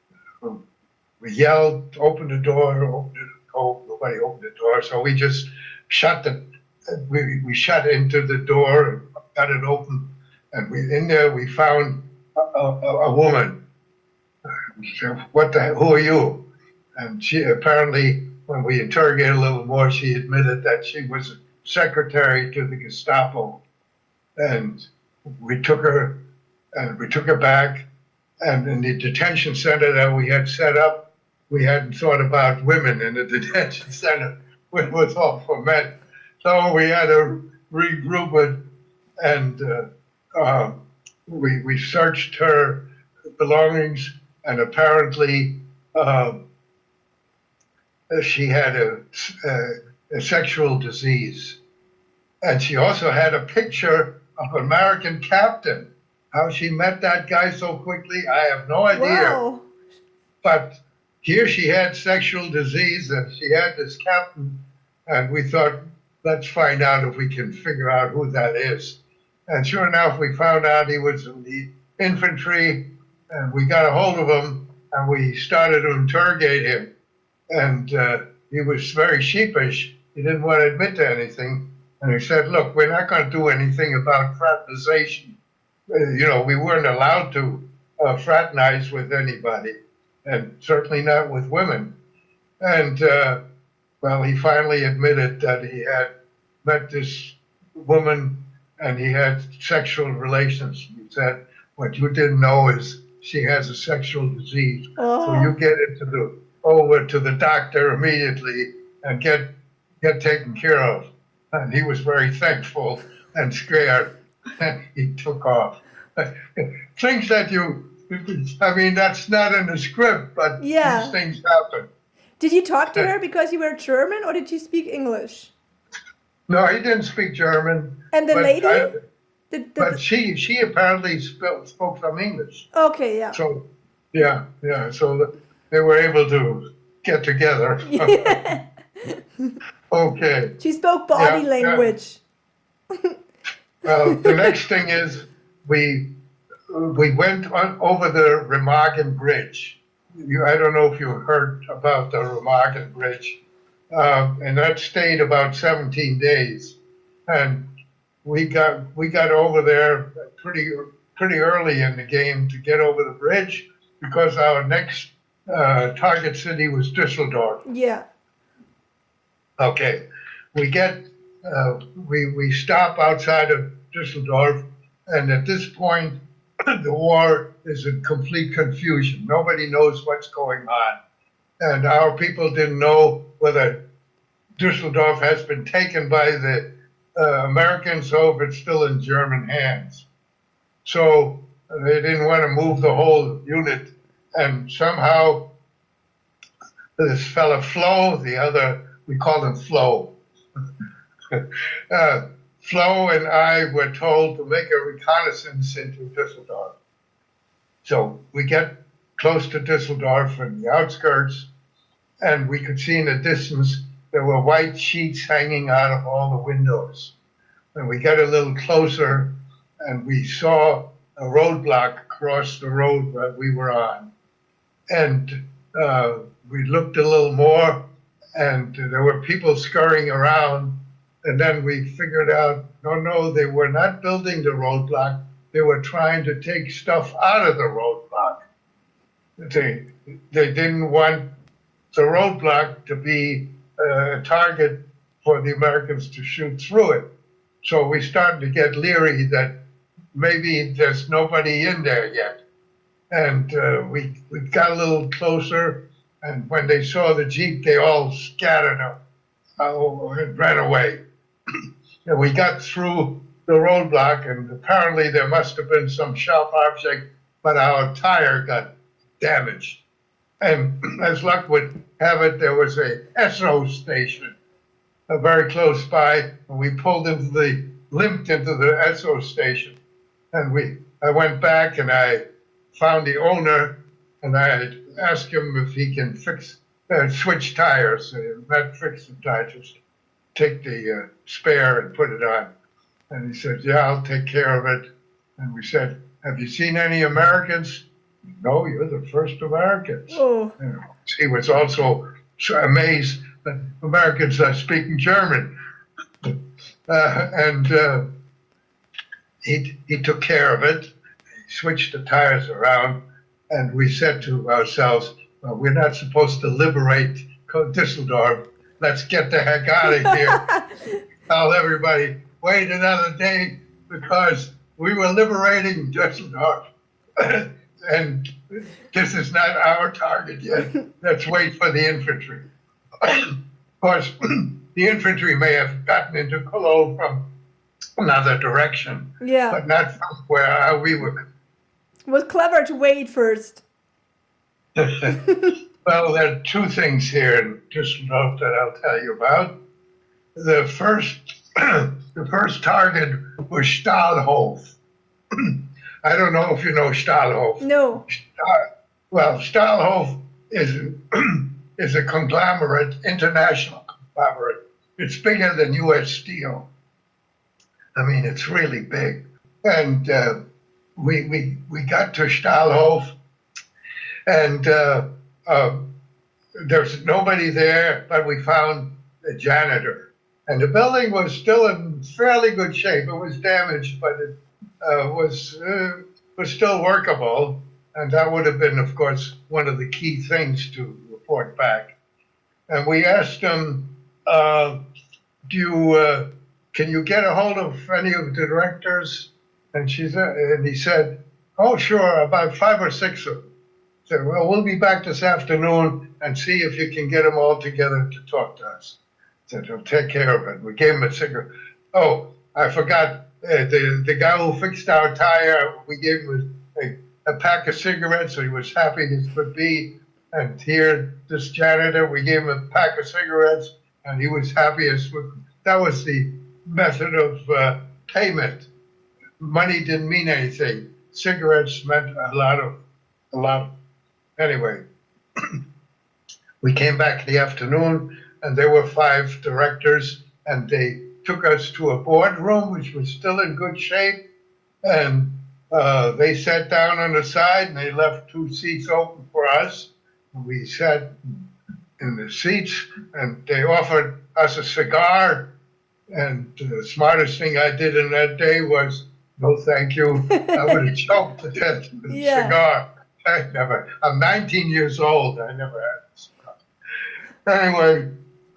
we yelled, open the door, open it. Oh, nobody opened the door, so we just shut the, we, we shut into the door and got it open. And we, in there, we found a, a, a woman. We said, what the, who are you? And she apparently, when we interrogated a little more, she admitted that she was a secretary to the Gestapo. And we took her, and we took her back. And in the detention center that we had set up, we hadn't thought about women in the detention center. It was all for men. So we had to regroup it, and uh, uh, we, we searched her belongings, and apparently uh, she had a, a, a sexual disease. And she also had a picture of an American captain. How she met that guy so quickly, I have no idea. Wow. But here she had sexual disease, and she had this captain, and we thought, let's find out if we can figure out who that is. And sure enough, we found out he was in the infantry, and we got a hold of him, and we started to interrogate him. And uh, he was very sheepish. He didn't want to admit to anything. And he said, look, we're not going to do anything about fraternization. Uh, you know, we weren't allowed to uh, fraternize with anybody, and certainly not with women. And, uh, well, he finally admitted that he had met this woman and he had sexual relations. He said, what you didn't know is she has a sexual disease. Oh. So you get into the, over to the doctor immediately and get, get taken care of. And he was very thankful and scared. And he took off. Things that you, I mean, that's not in the script, but Yeah. these things happen. Did you talk to her because you were German, or did you speak English? No, he didn't speak German. And the but lady? I- Did, did, But she, she apparently spoke, spoke some English. okay, yeah. So, yeah, yeah, so they were able to get together. Okay, She spoke body Yeah, yeah. language. well, the next thing is we, we went on over the Remagen Bridge. You, I don't know if you heard about the Remagen Bridge. Um, and that stayed about seventeen days. And we got, we got over there pretty, pretty early in the game to get over the bridge because our next uh, target city was Düsseldorf. Yeah. Okay, we get, uh, we, we stop outside of Düsseldorf, and at this point, the war is in complete confusion. Nobody knows what's going on. And our people didn't know whether Düsseldorf has been taken by the uh, Americans or if it's still in German hands. So uh, they didn't want to move the whole unit. And somehow this fella Flo, the other, we called him Flo. uh, Flo and I were told to make a reconnaissance into Düsseldorf. So we get close to Düsseldorf and the outskirts, and we could see in the distance there were white sheets hanging out of all the windows. And we got a little closer, and we saw a roadblock across the road that we were on. And uh, we looked a little more, and there were people scurrying around. And then we figured out, no, no, they were not building the roadblock. They were trying to take stuff out of the roadblock. They, they didn't want the roadblock to be a target for the Americans to shoot through it. So we started to get leery that maybe there's nobody in there yet. And uh, we, we got a little closer, and when they saw the Jeep, they all scattered up uh, and ran away. And we got through the roadblock, and apparently there must have been some sharp object, but our tire got damaged. And as luck would have it, there was a S O station uh, very close by, and we pulled into the, limped into the S O station. And we, I went back and I found the owner, and I asked him if he can fix, uh, switch tires, uh, not fix the tires, just take the uh, spare and put it on. And he said, yeah, I'll take care of it. And we said, have you seen any Americans? No, you're the first Americans. Oh. You know, he was also amazed that Americans are speaking German. Uh, and uh, he, he took care of it. He switched the tires around. And we said to ourselves, well, we're not supposed to liberate Düsseldorf. Let's get the heck out of here. Tell everybody, wait another day, because we were liberating Düsseldorf. And this is not our target yet. Let's wait for the infantry. Of course, the infantry may have gotten into Cologne from another direction, Yeah. but not from where we were. It was clever to wait first. Well, there are two things here in Düsseldorf that I'll tell you about. The first, the first target was Stahlhof. I don't know if you know Stahlhof. No. Stahl, well, Stahlhof is is a conglomerate, international conglomerate. It's bigger than U S Steel. I mean, it's really big. And uh, we we we got to Stahlhof, and uh, uh, there's nobody there, but we found a janitor. And the building was still in fairly good shape. It was damaged, but it uh, was uh, was still workable. And that would have been, of course, one of the key things to report back. And we asked him, uh, "Do you uh, can you get a hold of any of the directors?" And she said, and he said, "Oh, sure, about five or six of them." I said, "Well, we'll be back this afternoon and see if you can get them all together to talk to us." I said, "Well, take care of it." We gave him a cigarette. Oh, I forgot, uh, the, the guy who fixed our tire, we gave him a, a, a pack of cigarettes, so he was happy as could be. And here, this janitor, we gave him a pack of cigarettes, and he was happy as could. That was the method of uh, payment. Money didn't mean anything. Cigarettes meant a lot of, a lot. Anyway, we came back in the afternoon, and there were five directors, and they took us to a boardroom, which was still in good shape. And uh, they sat down on the side, and they left two seats open for us. And we sat in the seats, and they offered us a cigar. And the smartest thing I did in that day was, no, thank you. I would have choked to death with a Yeah. cigar. I never, I'm nineteen years old. I never had a cigar. Anyway,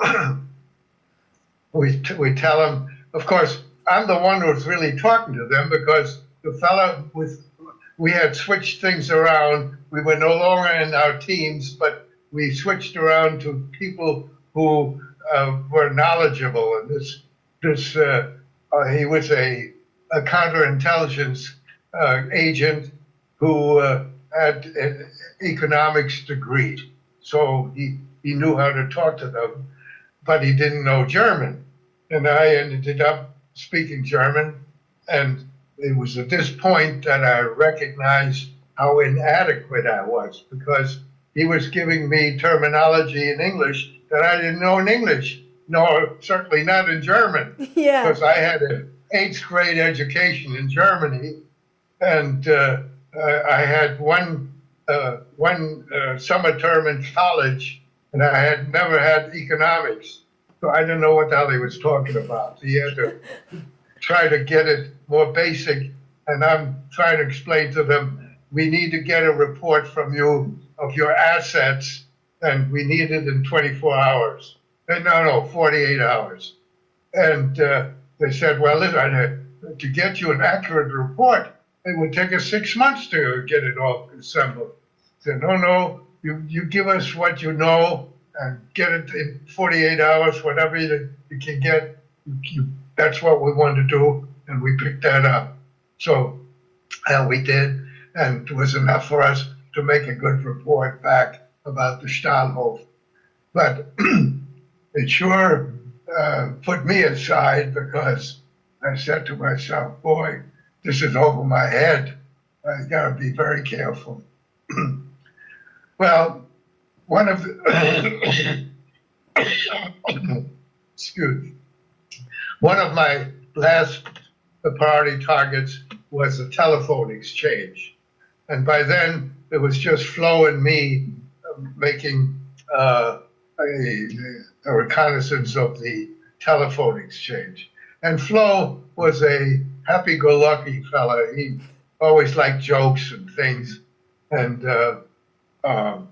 we, t- we tell them, of course, I'm the one who's really talking to them, because the fellow with, we had switched things around. We were no longer in our teams, but we switched around to people who uh, were knowledgeable. And this, this uh, uh, he was a a counterintelligence uh, agent who uh, had an economics degree. So he, he knew how to talk to them, but he didn't know German. And I ended up speaking German. And it was at this point that I recognized how inadequate I was, because he was giving me terminology in English that I didn't know in English, nor certainly not in German. Yeah. Because I had an eighth grade education in Germany, and uh, I I had one uh, one uh, summer term in college, and I had never had economics, so I didn't know what the hell he was talking about. He had to try to get it more basic, and I'm trying to explain to them, we need to get a report from you of your assets, and we need it in twenty-four hours. Uh, No, no, forty-eight hours. And uh, they said, well, listen, uh, to get you an accurate report, it would take us six months to get it all assembled. I said, no, no, you, you give us what you know and get it in forty-eight hours, whatever you, you can get. You, you, that's what we want to do, and we picked that up. So uh, we did, and it was enough for us to make a good report back about the Stahlhof. But it sure uh, put me aside, because I said to myself, boy, this is over my head. I gotta be very careful. Well, one of the, excuse me, one of my last priority targets was the telephone exchange. And by then, it was just Flo and me uh, making uh, a, a reconnaissance of the telephone exchange. And Flo was a happy-go-lucky fella. He always liked jokes and things. And uh, um,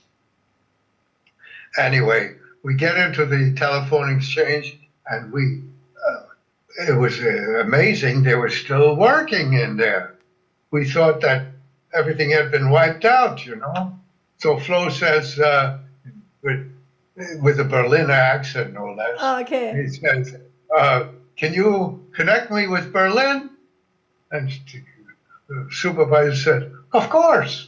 anyway, we get into the telephone exchange, and we, uh, it was uh, amazing. They were still working in there. We thought that everything had been wiped out, you know? So Flo says, uh, with, with a Berlin accent, no less, Oh, okay. he says, uh, can you connect me with Berlin? And the supervisor said, of course.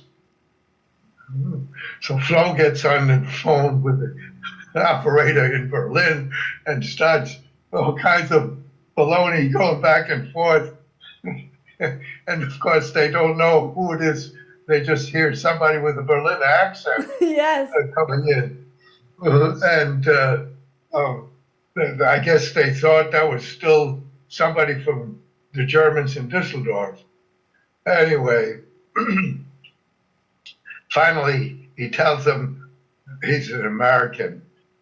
So Flo gets on the phone with the operator in Berlin and starts all kinds of baloney going back and forth. And of course, they don't know who it is. They just hear somebody with a Berlin accent Yes. coming in. Uh, and uh, um, I guess they thought that was still somebody from the Germans in Düsseldorf. Anyway, finally, he tells them he's an American.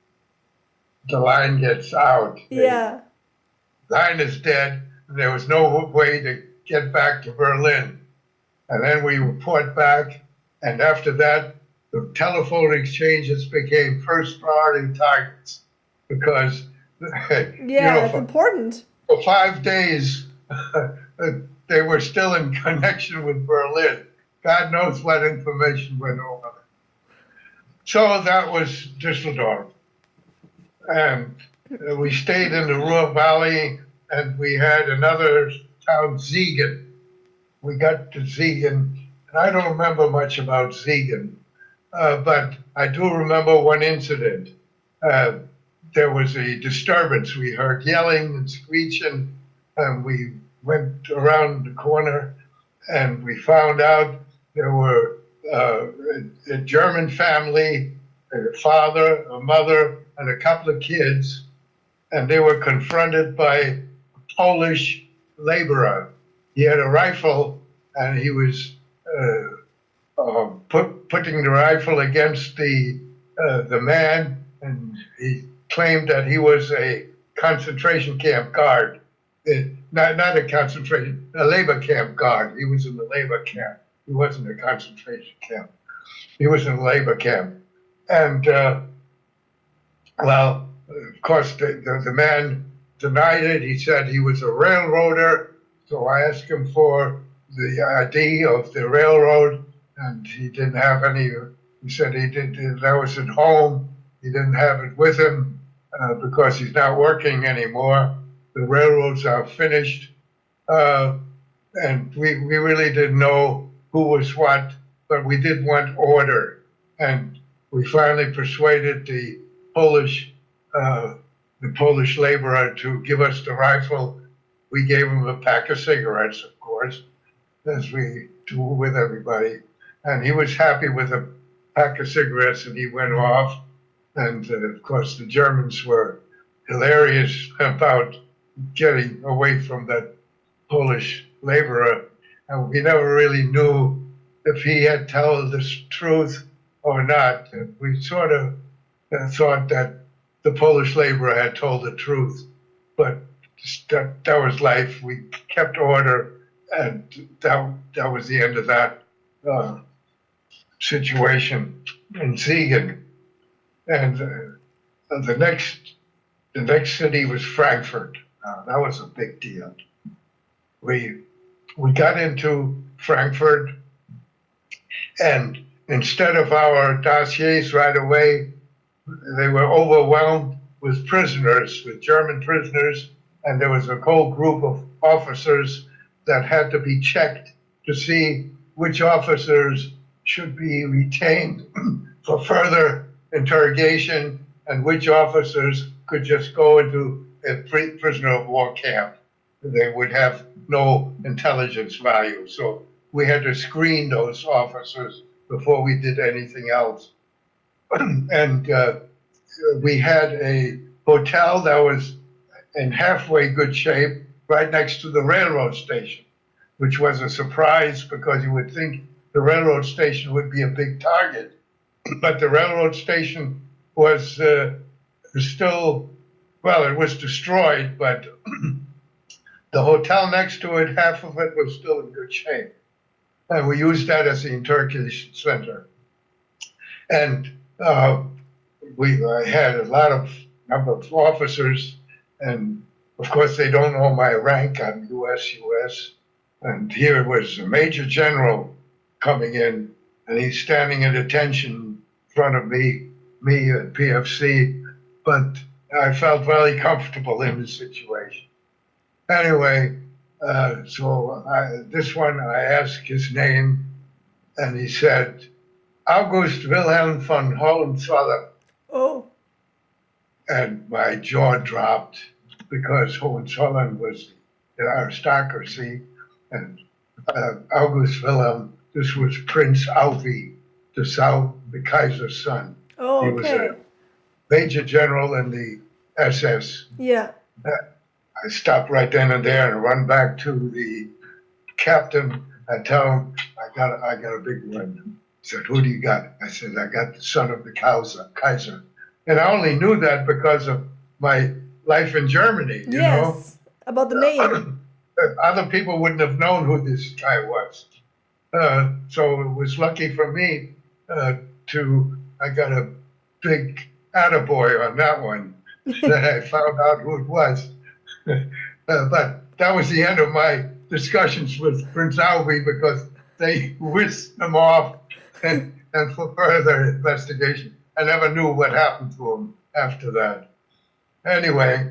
The line gets out. Yeah. The line is dead. And there was no way to get back to Berlin. And then we report back. And after that, the telephone exchanges became first priority targets, because Yeah, you know, it's for, important. for five days, they were still in connection with Berlin. God knows what information went over. So that was Düsseldorf. And uh, we stayed in the Ruhr Valley, and we had another town, Siegen. We got to Siegen, and I don't remember much about Siegen, uh, but I do remember one incident. Uh, there was a disturbance. We heard yelling and screeching, and we went around the corner, and we found out there were uh, a, a German family, a father, a mother, and a couple of kids, and they were confronted by a Polish laborer. He had a rifle, and he was uh, uh, put, putting the rifle against the uh, the man, and he claimed that he was a concentration camp guard. It, not not a concentration, a labor camp guard. He was in the labor camp. He wasn't a concentration camp. He was in a labor camp, and uh, well, of course, the, the the man denied it. He said he was a railroader. So I asked him for the I D of the railroad, and he didn't have any. He said he did. That was at home. He didn't have it with him uh, because he's not working anymore. The railroads are finished, uh, and we we really didn't know who was what, but we did want order, and we finally persuaded the Polish uh, the Polish laborer to give us the rifle. We gave him a pack of cigarettes, of course, as we do with everybody. And he was happy with a pack of cigarettes, and he went off. And uh, of course, the Germans were hilarious about getting away from that Polish laborer. and we never really knew if he had told the truth or not. We sort of uh, thought that the Polish laborer had told the truth, but that, that was life. We kept order, and that, that was the end of that uh, situation in Siegen. And uh, the next the next city was Frankfurt. Uh, that was a big deal. We we got into Frankfurt, and instead of our dossiers right away, they were overwhelmed with prisoners, with German prisoners, and there was a whole group of officers that had to be checked to see which officers should be retained for further interrogation and which officers could just go into a prisoner of war camp. They would have no intelligence value. So we had to screen those officers before we did anything else. And uh, we had a hotel that was in halfway good shape right next to the railroad station, which was a surprise because you would think the railroad station would be a big target. But the railroad station was uh, still, well, it was destroyed, but the hotel next to it, half of it was still in good shape. And we used that as the interrogation center. And uh, we I had a lot of number of officers, and of course they don't know my rank. I'm U S U S, and here was a major general coming in, and he's standing at attention in front of me, me at P F C, but I felt very comfortable in the situation. Anyway, uh, so I, this one, I asked his name, and he said, August Wilhelm von Hohenzollern. Oh. And my jaw dropped because Hohenzollern was the aristocracy, and uh, August Wilhelm, this was Prince Auvi, the South, the Kaiser's son. Oh, He was okay. a major general in the S S. Yeah. I stopped right then and there and run back to the captain. I tell him, I got, I got a big one. He said, who do you got? I said, I got the son of the Kaiser. Kaiser. And I only knew that because of my life in Germany, you know? Yes. About the name. Other people wouldn't have known who this guy was. Uh, so it was lucky for me uh, to, I got a big attaboy on that one, that I found out who it was. uh, but that was the end of my discussions with Prince Auvi because they whisked him off and, and for further investigation. I never knew what happened to him after that. Anyway,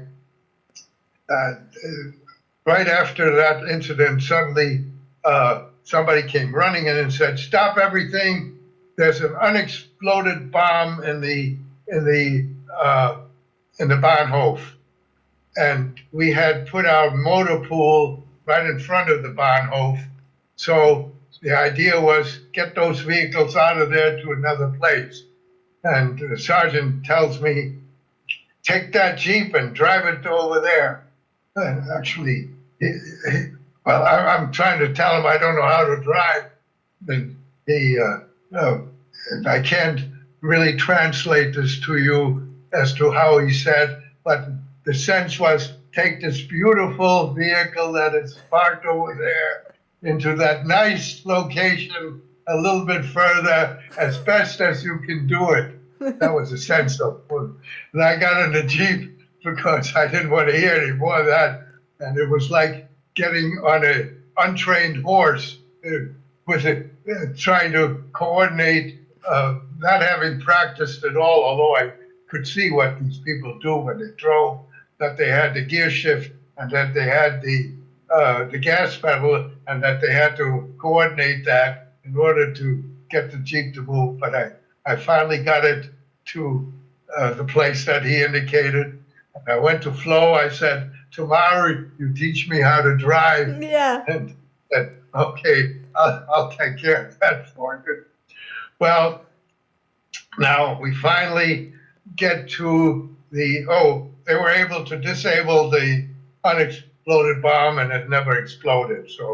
uh, right after that incident, suddenly uh, somebody came running in and said, "Stop everything! There's an unexploded bomb in the in the uh, in the Bahnhof." And we had put our motor pool right in front of the Bahnhof, so the idea was get those vehicles out of there to another place. And the sergeant tells me, take that Jeep and drive it to over there. And actually, he, he, well, I, I'm trying to tell him I don't know how to drive. And he, uh, uh, and I can't really translate this to you as to how he said, but the sense was, take this beautiful vehicle that is parked over there into that nice location a little bit further as best as you can do it. That was the sense of it. And I got in the Jeep because I didn't want to hear any more of that. And it was like getting on an untrained horse uh, with it, uh, trying to coordinate, uh, not having practiced at all, although I could see what these people do when they drove, that they had the gear shift and that they had the uh, the gas pedal and that they had to coordinate that in order to get the Jeep to move. But I, I finally got it to uh, the place that he indicated. And I went to Flo. I said, tomorrow you teach me how to drive. Yeah. And said, okay, I'll, I'll take care of that for you. Well, now we finally get to the, oh, they were able to disable the unexploded bomb and it never exploded. So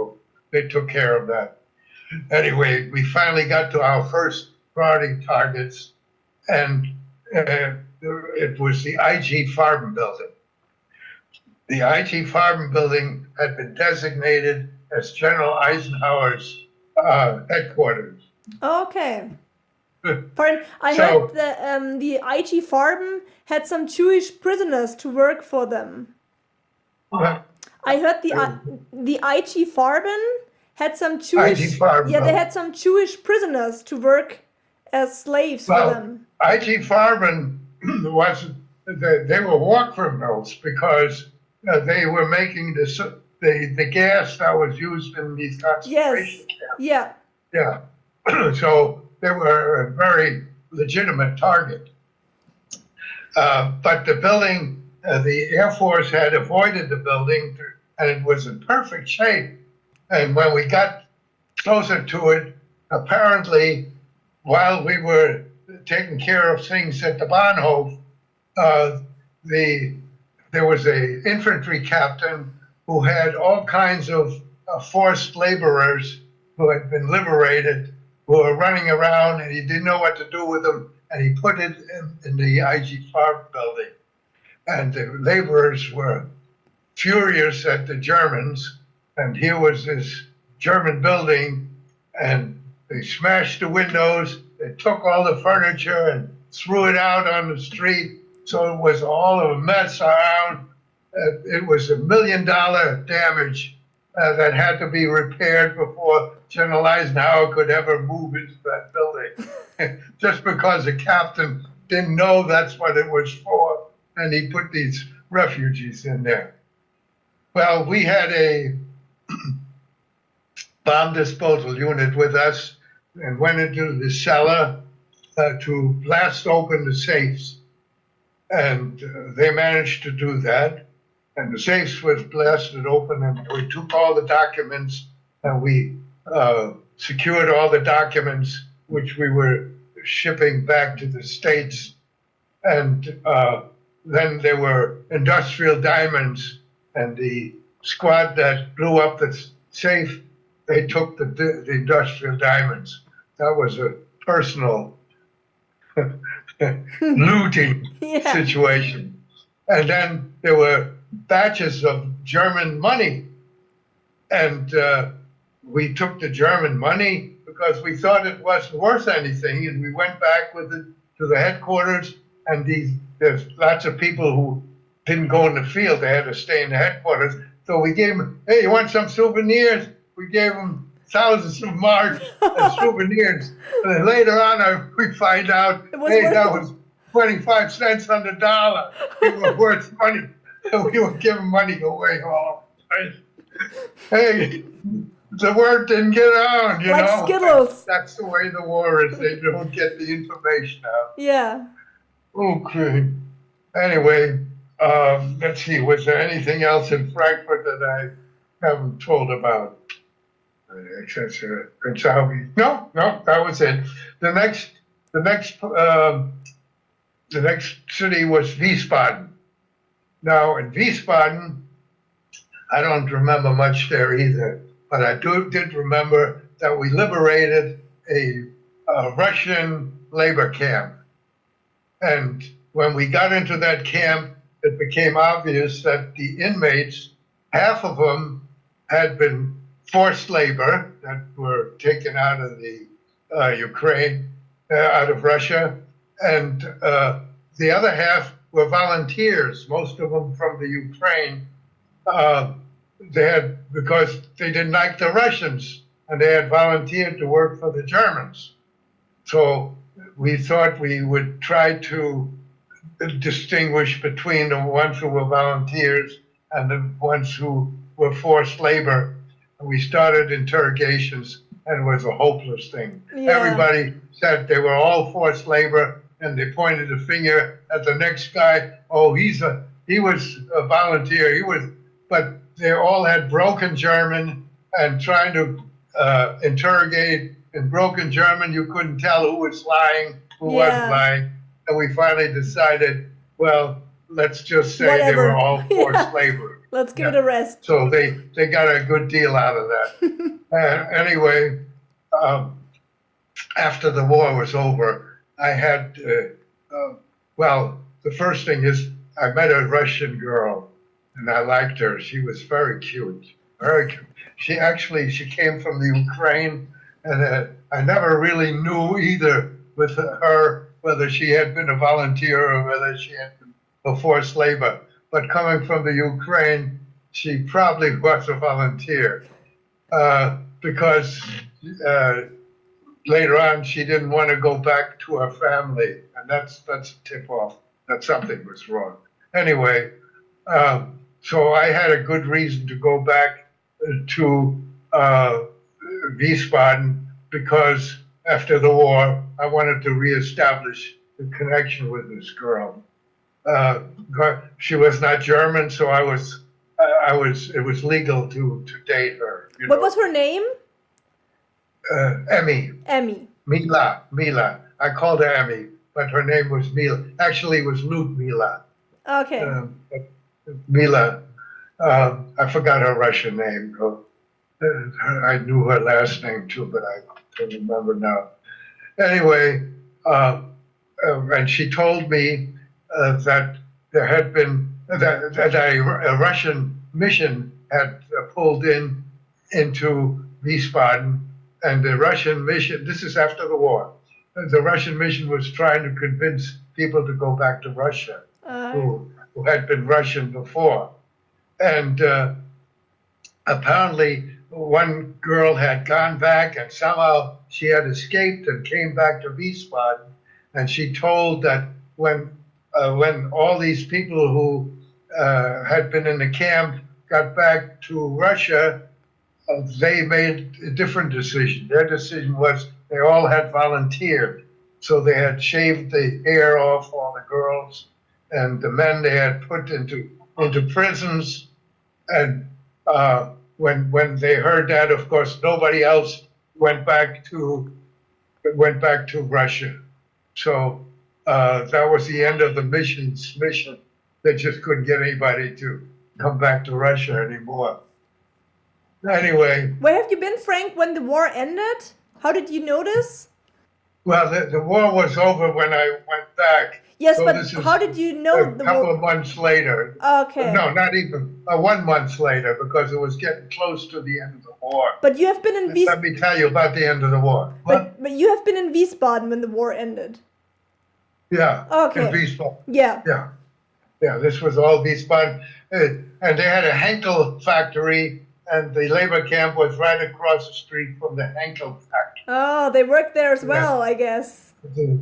they took care of that. Anyway, we finally got to our first priority targets, and uh, it was the I G Farben building. The I G Farben building had been designated as General Eisenhower's uh, headquarters. Okay. Pardon, I So- heard that um, the I G Farben had some Jewish prisoners to work for them. Uh, I heard the I the I G Farben had some Jewish. I G Farben, yeah, they no. had some Jewish prisoners to work as slaves for Well, them. I G Farben was, they, they were war criminals because uh, they were making the, s- the, the gas that was used in these Yes. concentration camps. Yeah. Yeah. So they were a very legitimate target. Uh, but the building, uh, the Air Force had avoided the building to, and it was in perfect shape. And when we got closer to it, apparently, while we were taking care of things at the Bahnhof, uh, the there was a infantry captain who had all kinds of uh, forced laborers who had been liberated, who were running around, and he didn't know what to do with them, and he put it in, in the I G Farben building. And the laborers were furious at the Germans, and here was this German building, and they smashed the windows, they took all the furniture and threw it out on the street, so it was all of a mess around. Uh, it was a million dollar damage uh, that had to be repaired before General Eisenhower could ever move into that building. Just because the captain didn't know that's what it was for, and he put these refugees in there. Well, we had a bomb disposal unit with us and went into the cellar uh, to blast open the safes. And uh, they managed to do that. And the safes was blasted open, and we took all the documents, and we uh, secured all the documents which we were shipping back to the States. And uh, then there were industrial diamonds, and the squad that blew up the safe, they took the, the industrial diamonds. That was a personal looting Yeah. situation. And then there were batches of German money. And uh, we took the German money because we thought it wasn't worth anything. And we went back with it to the headquarters. And these, there's lots of people who didn't go in the field. They had to stay in the headquarters. So we gave them, hey, you want some souvenirs? We gave them thousands of marks and souvenirs. And then later on, I, we find out, It was hey, worth that it. was twenty-five cents on the dollar. They were worth money. And we were giving money away all the time. Hey, the word didn't get on, you Like know. Skittles. That's the way the war is. They don't get the information out. Yeah. Okay. Anyway, um, let's see. Was there anything else in Frankfurt that I haven't told about? Uh, Except uh, it's how we- No, no, that was it. The next, the next, um, the next city was Wiesbaden. Now in Wiesbaden, I don't remember much there either, but I do did remember that we liberated a, a Russian labor camp. And when we got into that camp, it became obvious that the inmates, half of them had been forced labor that were taken out of the uh, Ukraine, uh, out of Russia, and uh, the other half were volunteers, most of them from the Ukraine. Uh, they had, because they didn't like the Russians, and they had volunteered to work for the Germans. So we thought we would try to distinguish between the ones who were volunteers and the ones who were forced labor. And we started interrogations, and it was a hopeless thing. Yeah. Everybody said they were all forced labor, and they pointed a finger at the next guy. Oh, he's a he was a volunteer. He was, but they all had broken German, and trying to uh, interrogate in broken German, you couldn't tell who was lying, who Yeah. wasn't lying. And we finally decided, well, let's just say they Whatever. were all forced Yeah. labor. Let's give Yeah. it a rest. So they, they got a good deal out of that. uh, anyway, um, after the war was over, I had, uh, uh, well, the first thing is I met a Russian girl and I liked her. She was very cute, very cute. She actually, she came from the Ukraine, and uh, I never really knew either with her whether she had been a volunteer or whether she had been a forced labor. But coming from the Ukraine, she probably was a volunteer uh, because uh, later on she didn't want to go back to her family, and that's that's a tip off that something was wrong. Anyway, um, so I had a good reason to go back to uh, Wiesbaden because after the war I wanted to reestablish the connection with this girl. Uh, she was not German, so I was I was it was legal to to date her. You What know? was her name? uh, Emmy? Emmy. Mila, Mila. I called her Emmy, but her name was Mila. Actually, it was Ludmila. Okay. Um, Mila. Um, I forgot her Russian name. though. Uh, I knew her last name too, but I don't remember now. Anyway, uh, uh, and she told me uh, that there had been that, that a, a Russian mission had uh, pulled in into Wiesbaden, and the Russian mission. This is after the war. The Russian mission was trying to convince people to go back to Russia Uh, who, who had been Russian before. And uh, apparently one girl had gone back and somehow she had escaped and came back to Wiesbaden. And she told that when, uh, when all these people who uh, had been in the camp got back to Russia, uh, they made a different decision. Their decision was they all had volunteered. So they had shaved the hair off all the girls, and the men they had put into into prisons. And uh, when when they heard that, of course, nobody else went back to went back to Russia. So uh, that was the end of the mission's mission. They just couldn't get anybody to come back to Russia anymore. Anyway, where have you been, Frank, when the war ended? How did you notice? well, the, the war was over when I went back. Yes, So but this is how did you know a the couple war? of months later. Okay. No, not even uh, one month later, because it was getting close to the end of the war. But you have been in Wies- Let me tell you about the end of the war. What? but, but you have been in Wiesbaden when the war ended. Yeah. Okay. In Wiesbaden. Yeah. Yeah. Yeah, this was all Wiesbaden. Uh, and they had a Henkel factory, and the labor camp was right across the street from the Henkel factory. Oh, they worked there as well, I guess.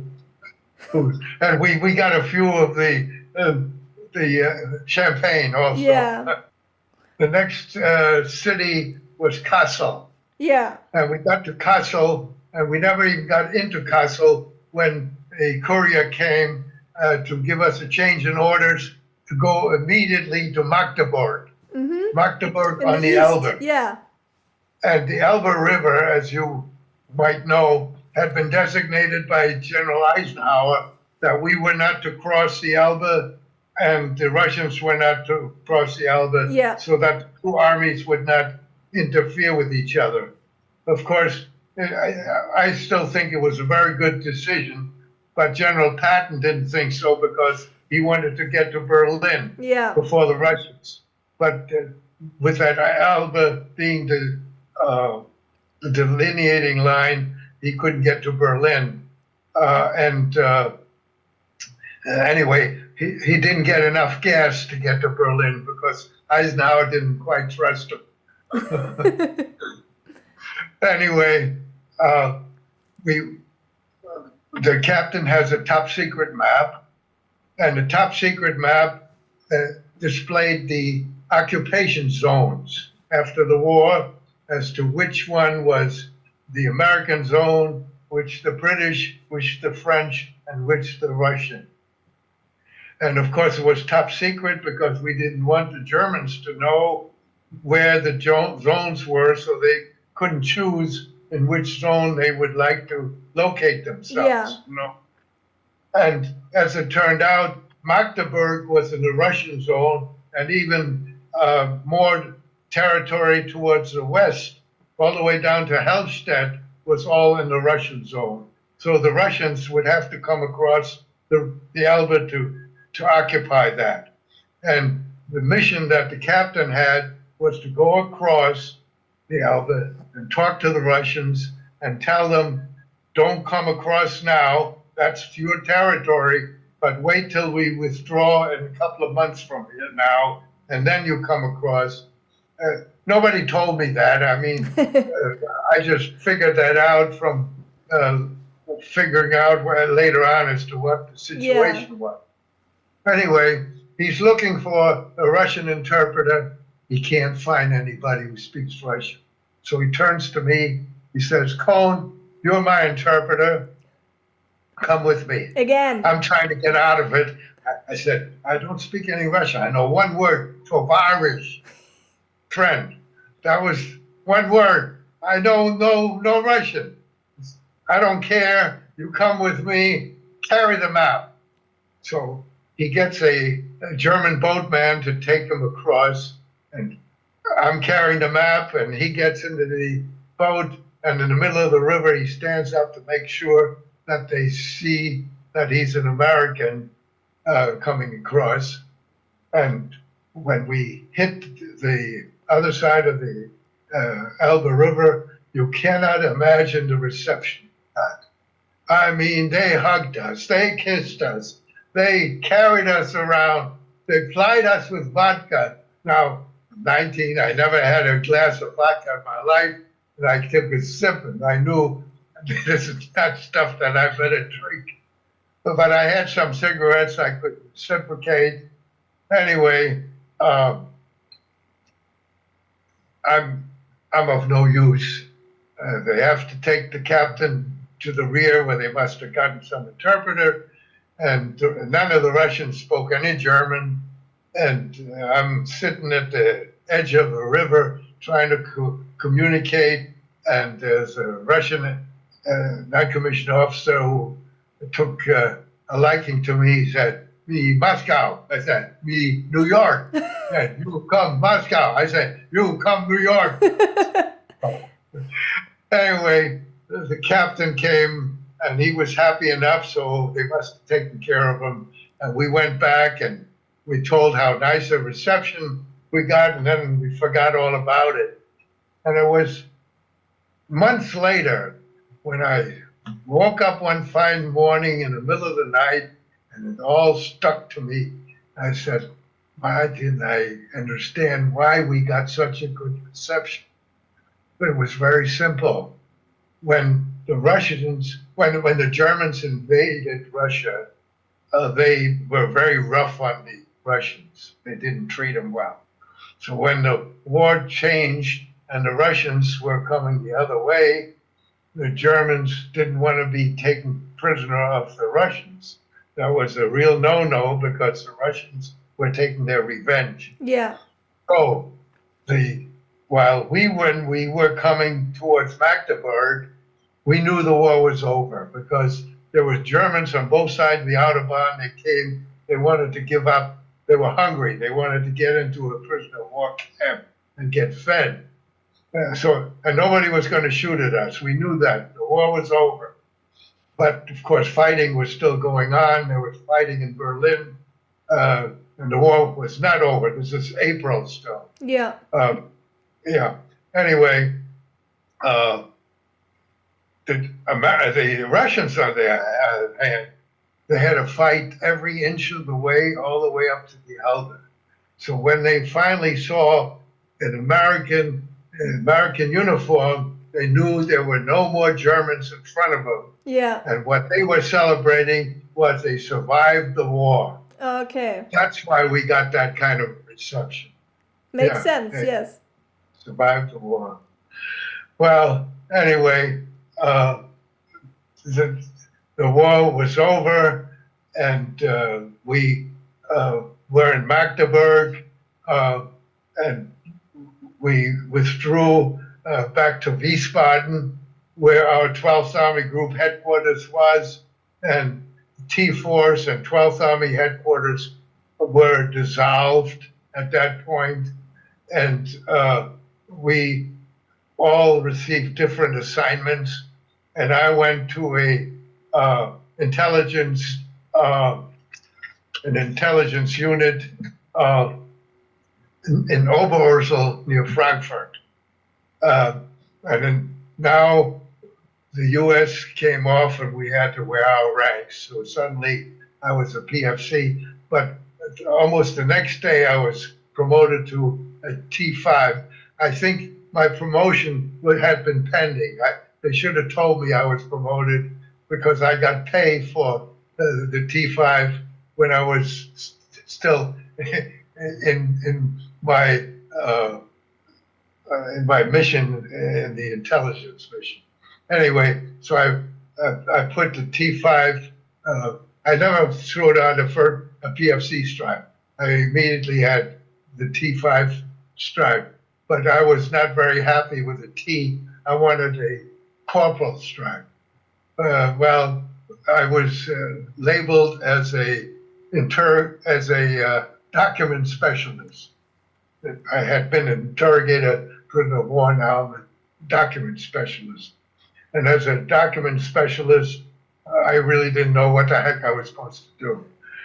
And we, we got a few of the uh, the uh, champagne also. Yeah. The next uh, city was Kassel. Yeah. And we got to Kassel, and we never even got into Kassel when a courier came uh, to give us a change in orders to go immediately to Magdeburg. Mm-hmm. Magdeburg In on the, east. Elbe. Yeah. And the Elbe River, as you might know, had been designated by General Eisenhower that we were not to cross the Elbe and the Russians were not to cross the Elbe, Yeah. so that the two armies would not interfere with each other. Of course, I, I still think it was a very good decision, but General Patton didn't think so because he wanted to get to Berlin Yeah. before the Russians. But uh, with that Elbe being the, uh, the delineating line, he couldn't get to Berlin. Uh, and uh, anyway, he, he didn't get enough gas to get to Berlin because Eisenhower didn't quite trust him. Anyway, uh, we the captain has a top secret map, and the top secret map uh, displayed the occupation zones after the war as to which one was the American zone, which the British, which the French, and which the Russian. And of course, it was top secret because we didn't want the Germans to know where the jo- zones were, so they couldn't choose in which zone they would like to locate themselves. Yeah. You know? And as it turned out, Magdeburg was in the Russian zone, and even uh, more territory towards the west, all the way down to Helmstedt, was all in the Russian zone. So the Russians would have to come across the, the Elbe to, to occupy that. And the mission that the captain had was to go across the Elbe and talk to the Russians and tell them, don't come across now, that's your territory, but wait till we withdraw in a couple of months from here now, and then you come across. Uh, nobody told me that. I mean, uh, I just figured that out from uh, figuring out where, later on as to what the situation Yeah. was. Anyway, he's looking for a Russian interpreter. He can't find anybody who speaks Russian. So he turns to me. He says, Cohn, you're my interpreter. Come with me. Again. I'm trying to get out of it. I, I said, I don't speak any Russian. I know one word, tovarish, friend. That was one word. I know no, no Russian. I don't care. You come with me. Carry the map. So he gets a, a German boatman to take him across, and I'm carrying the map, and he gets into the boat, and in the middle of the river, he stands up to make sure that they see that he's an American uh, coming across. And when we hit the other side of the uh, Elbe River, you cannot imagine the reception. I mean, they hugged us, they kissed us, they carried us around, they plied us with vodka. Now, nineteen, I never had a glass of vodka in my life, and I took a sip, and I knew this is not stuff that I better drink. But, but I had some cigarettes I could reciprocate. Anyway, um, I'm, I'm of no use. Uh, they have to take the captain to the rear where they must have gotten some interpreter, and none of the Russians spoke any German. And uh, I'm sitting at the edge of the river trying to co- communicate, and there's a Russian uh, non-commissioned officer who took uh, a liking to me. He said, me Moscow. I said, me New York. He said, you come Moscow. I said, you come New York. Anyway, the captain came, and he was happy enough, so they must have taken care of him. And we went back, and we told how nice a reception we got, and then we forgot all about it. And it was months later when I woke up one fine morning in the middle of the night, and it all stuck to me. I said, why didn't I understand why we got such a good reception? It was very simple. When the Russians, when, when the Germans invaded Russia, uh, they were very rough on the Russians. They didn't treat them well. So when the war changed and the Russians were coming the other way, the Germans didn't want to be taken prisoner of the Russians. That was a real no-no because the Russians were taking their revenge. Yeah. So the while we when we were coming towards Magdeburg, we knew the war was over because there were Germans on both sides of the Autobahn. They came, they wanted to give up. They were hungry. They wanted to get into a prisoner of war camp and get fed. Uh, so, and nobody was going to shoot at us. We knew that. The war was over. But, of course, fighting was still going on. There was fighting in Berlin. Uh, and the war was not over. This is April still. Yeah. Um, yeah. Anyway, uh, the, Amer- the Russians on the uh, hand, they had to fight every inch of the way, all the way up to the Elbe. So when they finally saw an American an American uniform, they knew there were no more Germans in front of them. Yeah. And what they were celebrating was they survived the war. Okay. That's why we got that kind of reception. Makes Yeah, sense, yeah. yes. Survived the war. Well, anyway, uh, the, the war was over, and uh, we uh, were in Magdeburg, uh, and we withdrew uh, back to Wiesbaden, where our twelfth Army Group headquarters was, and T-Force and twelfth Army headquarters were dissolved at that point, and uh, we all received different assignments. And I went to a uh, intelligence, uh, an intelligence unit uh, in, in Oberursel near Frankfurt. Uh, and then now the U S came off and we had to wear our ranks. So suddenly I was a P F C, but almost the next day I was promoted to a T five. I think my promotion would had been pending. I, they should have told me I was promoted because I got paid for uh, the T five when I was st- still in in my uh, uh, in my mission in the intelligence mission. Anyway, so I I, I put the T five. Uh, I never threw it on a, for a P F C stripe. I immediately had the T five stripe, but I was not very happy with the T. I wanted a corporal stripe. Uh, well, I was uh, labeled as a inter as a uh, document specialist. I had been an interrogator, prisoner of war, now I'm a document specialist. And as a document specialist, uh, I really didn't know what the heck I was supposed to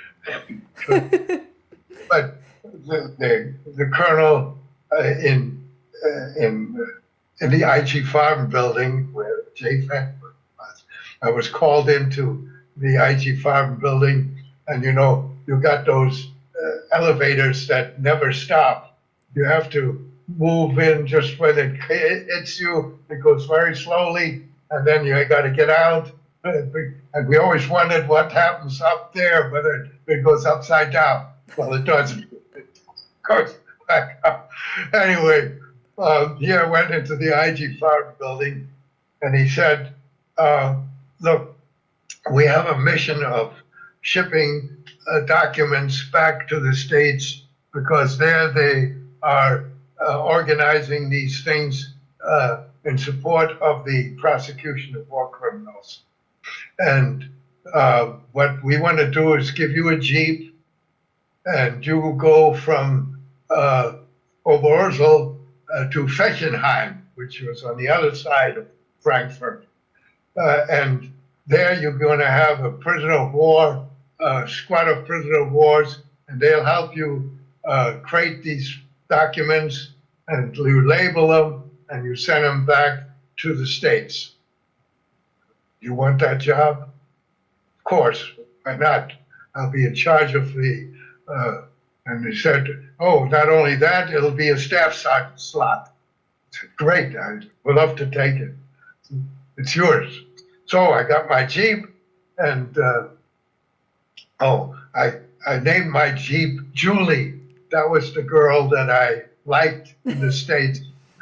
do. But the the, the colonel uh, in uh, in in the I G Farm building where Jay Fenton was, I was called into the I G Farm building, and you know you got those uh, elevators that never stop. You have to move in just when it hits you. It goes very slowly, and then you got to get out. And we always wondered what happens up there, whether it goes upside down. Well, it doesn't. It goes back up. Anyway, uh, here I went into the I G Farm building, and he said, uh, look, we have a mission of shipping uh, documents back to the States because there they are uh, organizing these things uh, in support of the prosecution of war criminals. And uh, what we want to do is give you a Jeep, and you will go from uh, Oberursel uh, to Fechenheim, which was on the other side of Frankfurt. Uh, and there you're going to have a prisoner of war, a squad of prisoner of wars, and they'll help you uh, create these documents, and you label them, and you send them back to the States. You want that job? Of course, why not? I'll be in charge of the, uh, and he said, oh, not only that, it'll be a staff sergeant slot. I said, great, I would love to take it. It's yours. So I got my Jeep, and uh, oh, I, I named my Jeep Julie. That was the girl that I liked in the States.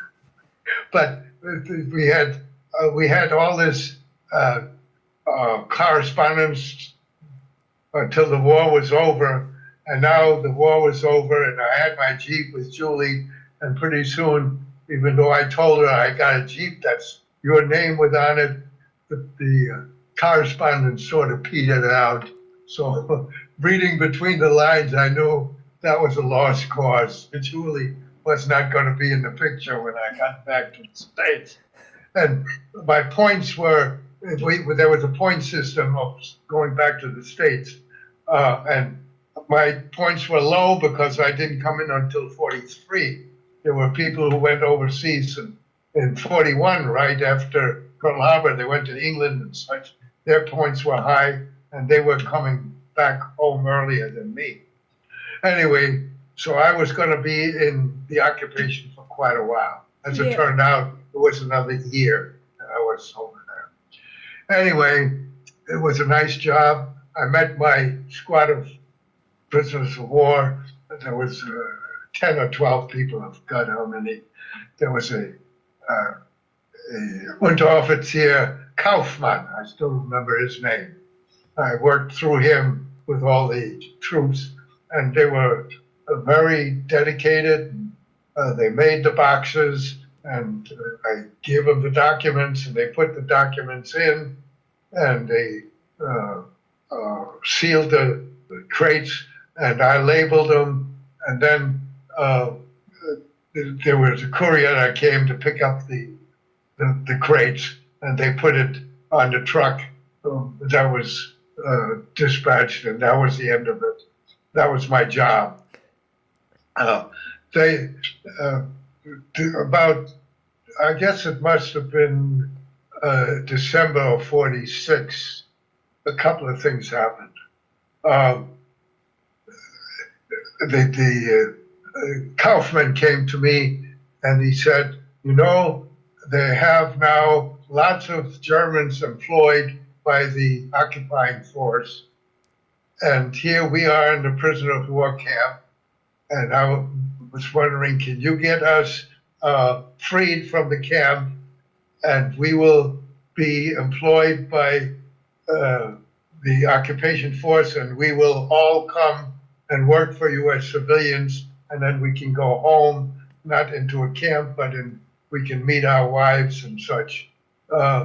But we had, uh, we had all this Uh, uh, correspondence until the war was over, and now the war was over, and I had my Jeep with Julie, and pretty soon, even though I told her I got a Jeep that's your name was on it, the, the uh, correspondence sort of petered out. So reading between the lines, I knew that was a lost cause. Julie was not going to be in the picture when I got back to the States. And my points were, We, there was a point system of going back to the States, uh, and my points were low because I didn't come in until forty-three. There were people who went overseas in, in forty-one, right after Pearl Harbor. They went to England and such. Their points were high, and they were coming back home earlier than me. Anyway, so I was going to be in the occupation for quite a while. As it Yeah. turned out, it was another year that I was over. Anyway, it was a nice job. I met my squad of prisoners of war. There was uh, ten or twelve people, I've got how many. There was a, uh, a Unteroffizier Kaufmann, I still remember his name. I worked through him with all the troops, and they were uh, very dedicated. Uh, they made the boxes, and uh, I gave them the documents, and they put the documents in, and they uh, uh, sealed the, the crates, and I labeled them, and then uh, there was a courier that came to pick up the, the, the crates, and they put it on the truck um, that was uh, dispatched, and that was the end of it. That was my job. Uh, they, uh, about, I guess it must have been uh, December of forty-six, a couple of things happened. Um, the the uh, Kaufman came to me and he said, you know, they have now lots of Germans employed by the occupying force. And here we are in the prisoner of war camp. And I was wondering, can you get us uh, freed from the camp? And we will be employed by uh, the occupation force, and we will all come and work for you as civilians, and then we can go home, not into a camp, but in, we can meet our wives and such. Uh,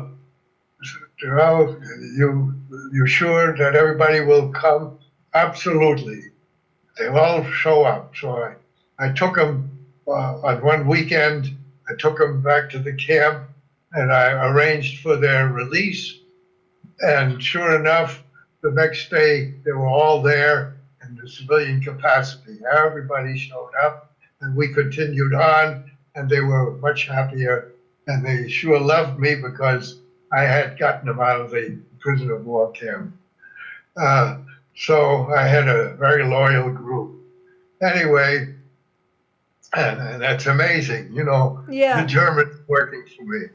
well, you, you sure that everybody will come? Absolutely. They'll all show up. So I, I took them uh, on one weekend, I took them back to the camp, and I arranged for their release. And sure enough, the next day, they were all there in the civilian capacity. Everybody showed up, and we continued on, and they were much happier. And they sure loved me because I had gotten them out of the prisoner of war camp. Uh, so I had a very loyal group. Anyway, and, and that's amazing, you know, Yeah. the Germans working for me.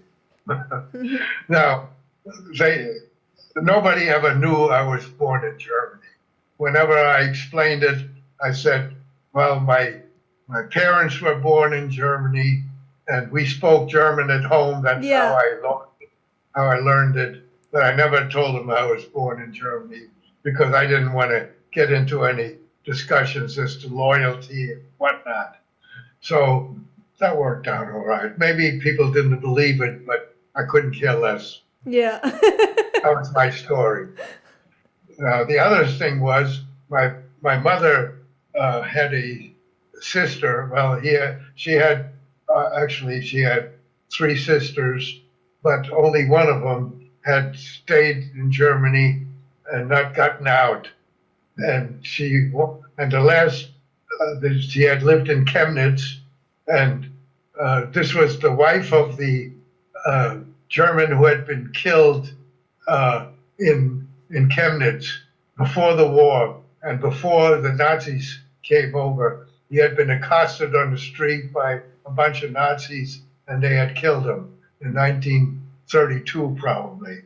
Now, they, nobody ever knew I was born in Germany. Whenever I explained it, I said, well, my, my parents were born in Germany, and we spoke German at home. That's Yeah. how I learned it, how I learned it. But I never told them I was born in Germany because I didn't want to get into any discussions as to loyalty and whatnot. So that worked out all right. Maybe people didn't believe it, but I couldn't care less. Yeah. That was my story. Uh, the other thing was my my mother uh, had a sister. Well, he had, she had uh, actually she had three sisters, but only one of them had stayed in Germany and not gotten out. And she and the last uh, the, she had lived in Chemnitz, and uh, this was the wife of the uh, German who had been killed uh, in in Chemnitz before the war and before the Nazis came over. He had been accosted on the street by a bunch of Nazis, and they had killed him in nineteen thirty-two, probably.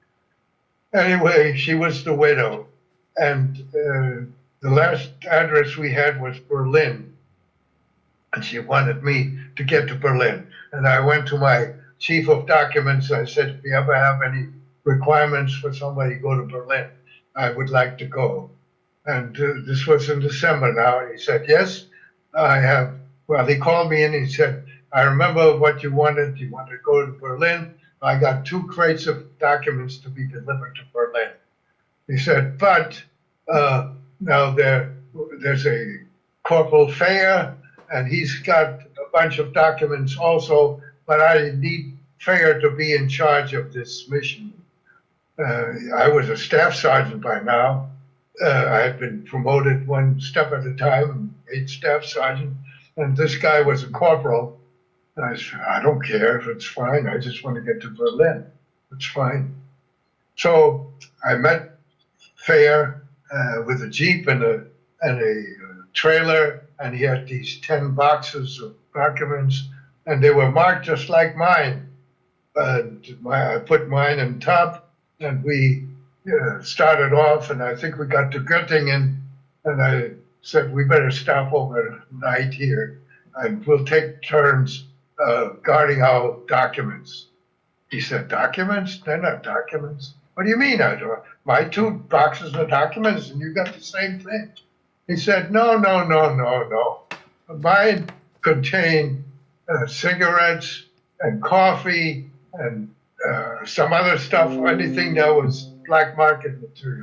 Anyway, she was the widow, and uh, the last address we had was Berlin, and she wanted me to get to Berlin. And I went to my chief of documents. I said, if you ever have any requirements for somebody to go to Berlin, I would like to go. And uh, this was in December now. And he said, yes, I have. Well, he called me in and he said, I remember what you wanted. You wanted to go to Berlin. I got two crates of documents to be delivered to Berlin. He said, but uh, now there, there's a Corporal Fair, and he's got a bunch of documents also, but I need Fair to be in charge of this mission. Uh, I was a staff sergeant by now. Uh, I had been promoted one step at a time and made staff sergeant, and this guy was a corporal. And I said, I don't care if it's fine. I just want to get to Berlin. It's fine. So I met Fair uh, with a Jeep and a, and a trailer, and he had these ten boxes of documents, and they were marked just like mine. And my, I put mine in top, and we uh, started off, and I think we got to Göttingen, and I said, we better stop overnight here, and we'll take turns uh, guarding our documents. He said, documents? They're not documents. What do you mean? I do? My two boxes of documents, and you got the same thing. He said, no, no, no, no, no. Mine contain uh, cigarettes and coffee and uh, some other stuff, anything that was black market material.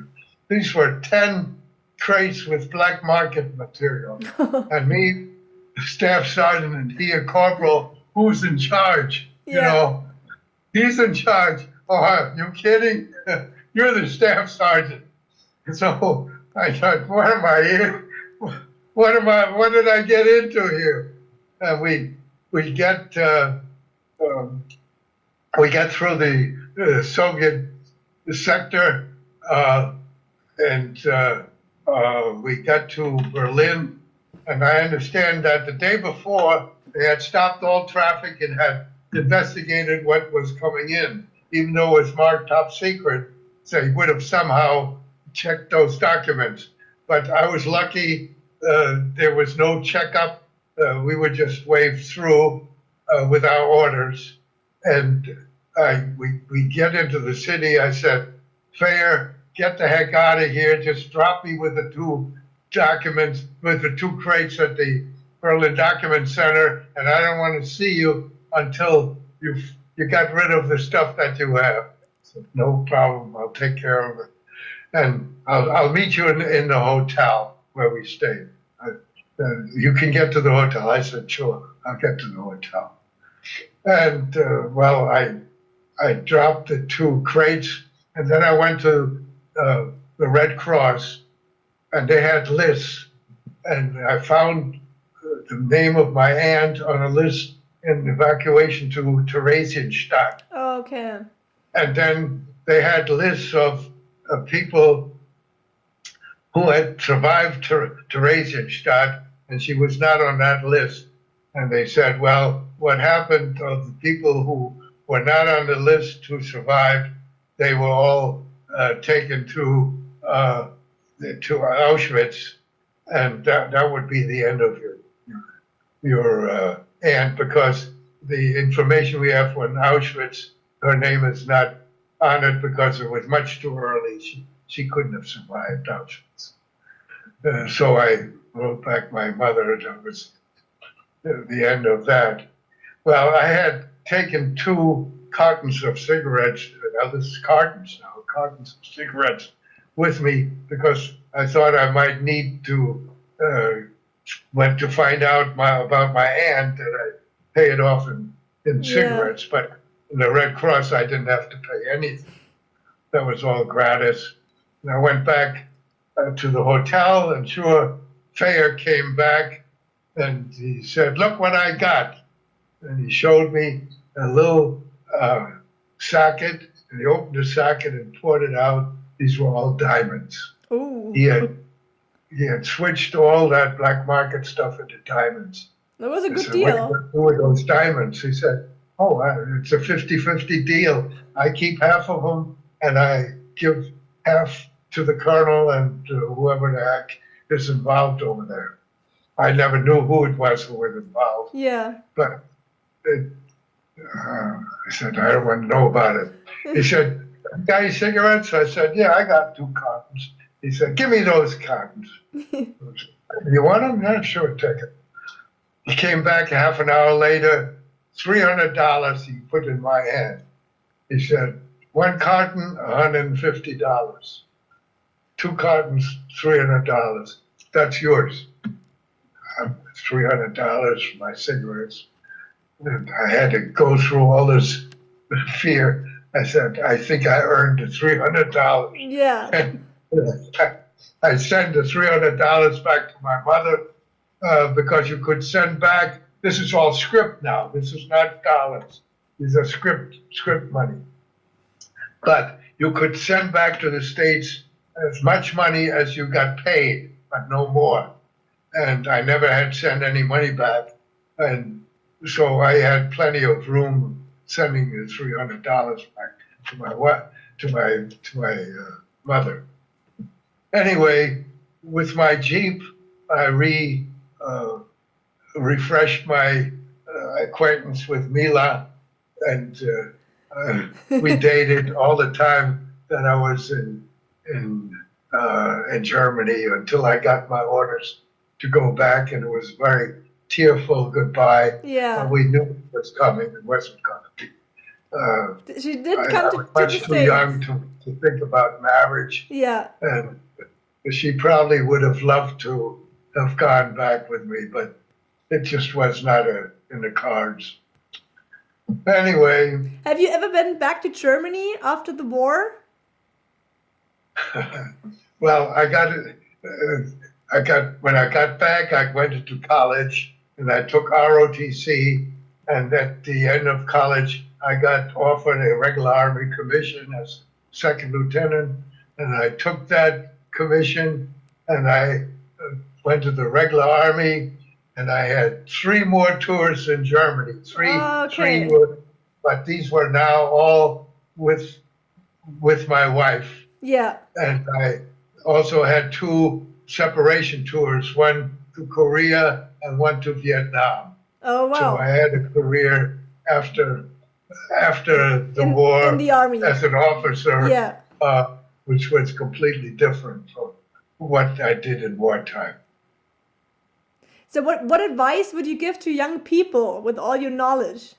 these were ten crates with black market material. And me, staff sergeant, and he a corporal, who's in charge? You Yeah. know, he's in charge. Oh, are you kidding? You're the staff sergeant. So I thought, what am I here? What am I? What did I get into here? And we we get uh, um, we get through the uh, Soviet sector, uh, and uh, uh, we got to Berlin. And I understand that the day before they had stopped all traffic and had investigated what was coming in, even though it was marked top secret. They would have somehow checked those documents. But I was lucky. Uh, there was no checkup. Uh, we would just wave through uh, with our orders. And I, we, we get into the city. I said, Fair, get the heck out of here. Just drop me with the two documents, with the two crates at the Berlin Document Center. And I don't want to see you until you've you got rid of the stuff that you have. So, no problem. I'll take care of it. And I'll, I'll meet you in, in the hotel where we stayed. I, uh, you can get to the hotel. I said, sure, I'll get to the hotel. And, uh, well, I, I dropped the two crates, and then I went to uh, the Red Cross, and they had lists. And I found uh, the name of my aunt on a list in evacuation to Theresienstadt. Oh, okay. And then they had lists of, of people who had survived Ther- Theresienstadt, and she was not on that list. And they said, well, what happened of the people who were not on the list who survived, they were all uh, taken to uh, to Auschwitz, and that, that would be the end of your your uh, aunt, because the information we have for Auschwitz, her name is not on it because it was much too early. She she couldn't have survived Auschwitz. Uh, so I wrote back my mother. That was the end of that. Well, I had taken two cartons of cigarettes. Now this is cartons now, cartons of cigarettes with me because I thought I might need to uh, went to find out my, about my aunt, and I pay it off in, in Yeah. cigarettes. But in the Red Cross, I didn't have to pay anything. That was all gratis. And I went back uh, to the hotel, and sure, Fayer came back, and he said, look what I got. And he showed me a little uh, socket, and he opened the socket and poured it out. These were all diamonds. Ooh. He had, he had switched all that black market stuff into diamonds. That was a I good said, what are you deal. gonna do with those diamonds? He said, oh, I- it's a fifty-fifty deal. I keep half of them, and I give half to the colonel and to whoever the heck is involved over there. I never knew who it was who was involved, Yeah. but it, uh, I said, I don't want to know about it. He said, got any cigarettes? I said, yeah, I got two cartons. He said, give me those cartons. You want them? Yeah, sure, take it. He came back half an hour later, three hundred dollars he put in my hand. He said, one carton, one hundred fifty dollars. Two cartons, three hundred dollars. That's yours. Um, three hundred dollars for my cigarettes. And I had to go through all this fear. I said, I think I earned the three hundred dollars. Yeah. And I sent the three hundred dollars back to my mother uh, because you could send back. This is all script now. This is not dollars. These are script script money. But you could send back to the States as much money as you got paid, but no more. And I never had sent any money back, and so I had plenty of room sending the three hundred dollars back to my what to my to my uh, mother. Anyway, with my Jeep, I re uh, refreshed my uh, acquaintance with Mila, and uh, uh, we dated all the time that I was in in uh, in Germany until I got my orders to go back, and it was a very tearful goodbye. Yeah. Uh, we knew it was coming; it wasn't going to be Uh, She didn't I, come I to, was to the much too States. young to, to think about marriage, Yeah. and she probably would have loved to have gone back with me, but it just was not a, in the cards. Anyway, Have you ever been back to Germany after the war? well, I got it. Uh, I got when I got back, I went into college and I took R O T C. And at the end of college, I got offered a regular Army commission as second lieutenant, and I took that commission and I uh, went to the regular Army, and I had three more tours in Germany. Three, Okay. three were, but these were now all with with my wife. Yeah. And I also had two separation tours, one to Korea and one to Vietnam. Oh So I wow. had a career after after the In, war in the army. as an officer, Yeah. uh, which was completely different from what I did in wartime. So what what advice would you give to young people with all your knowledge?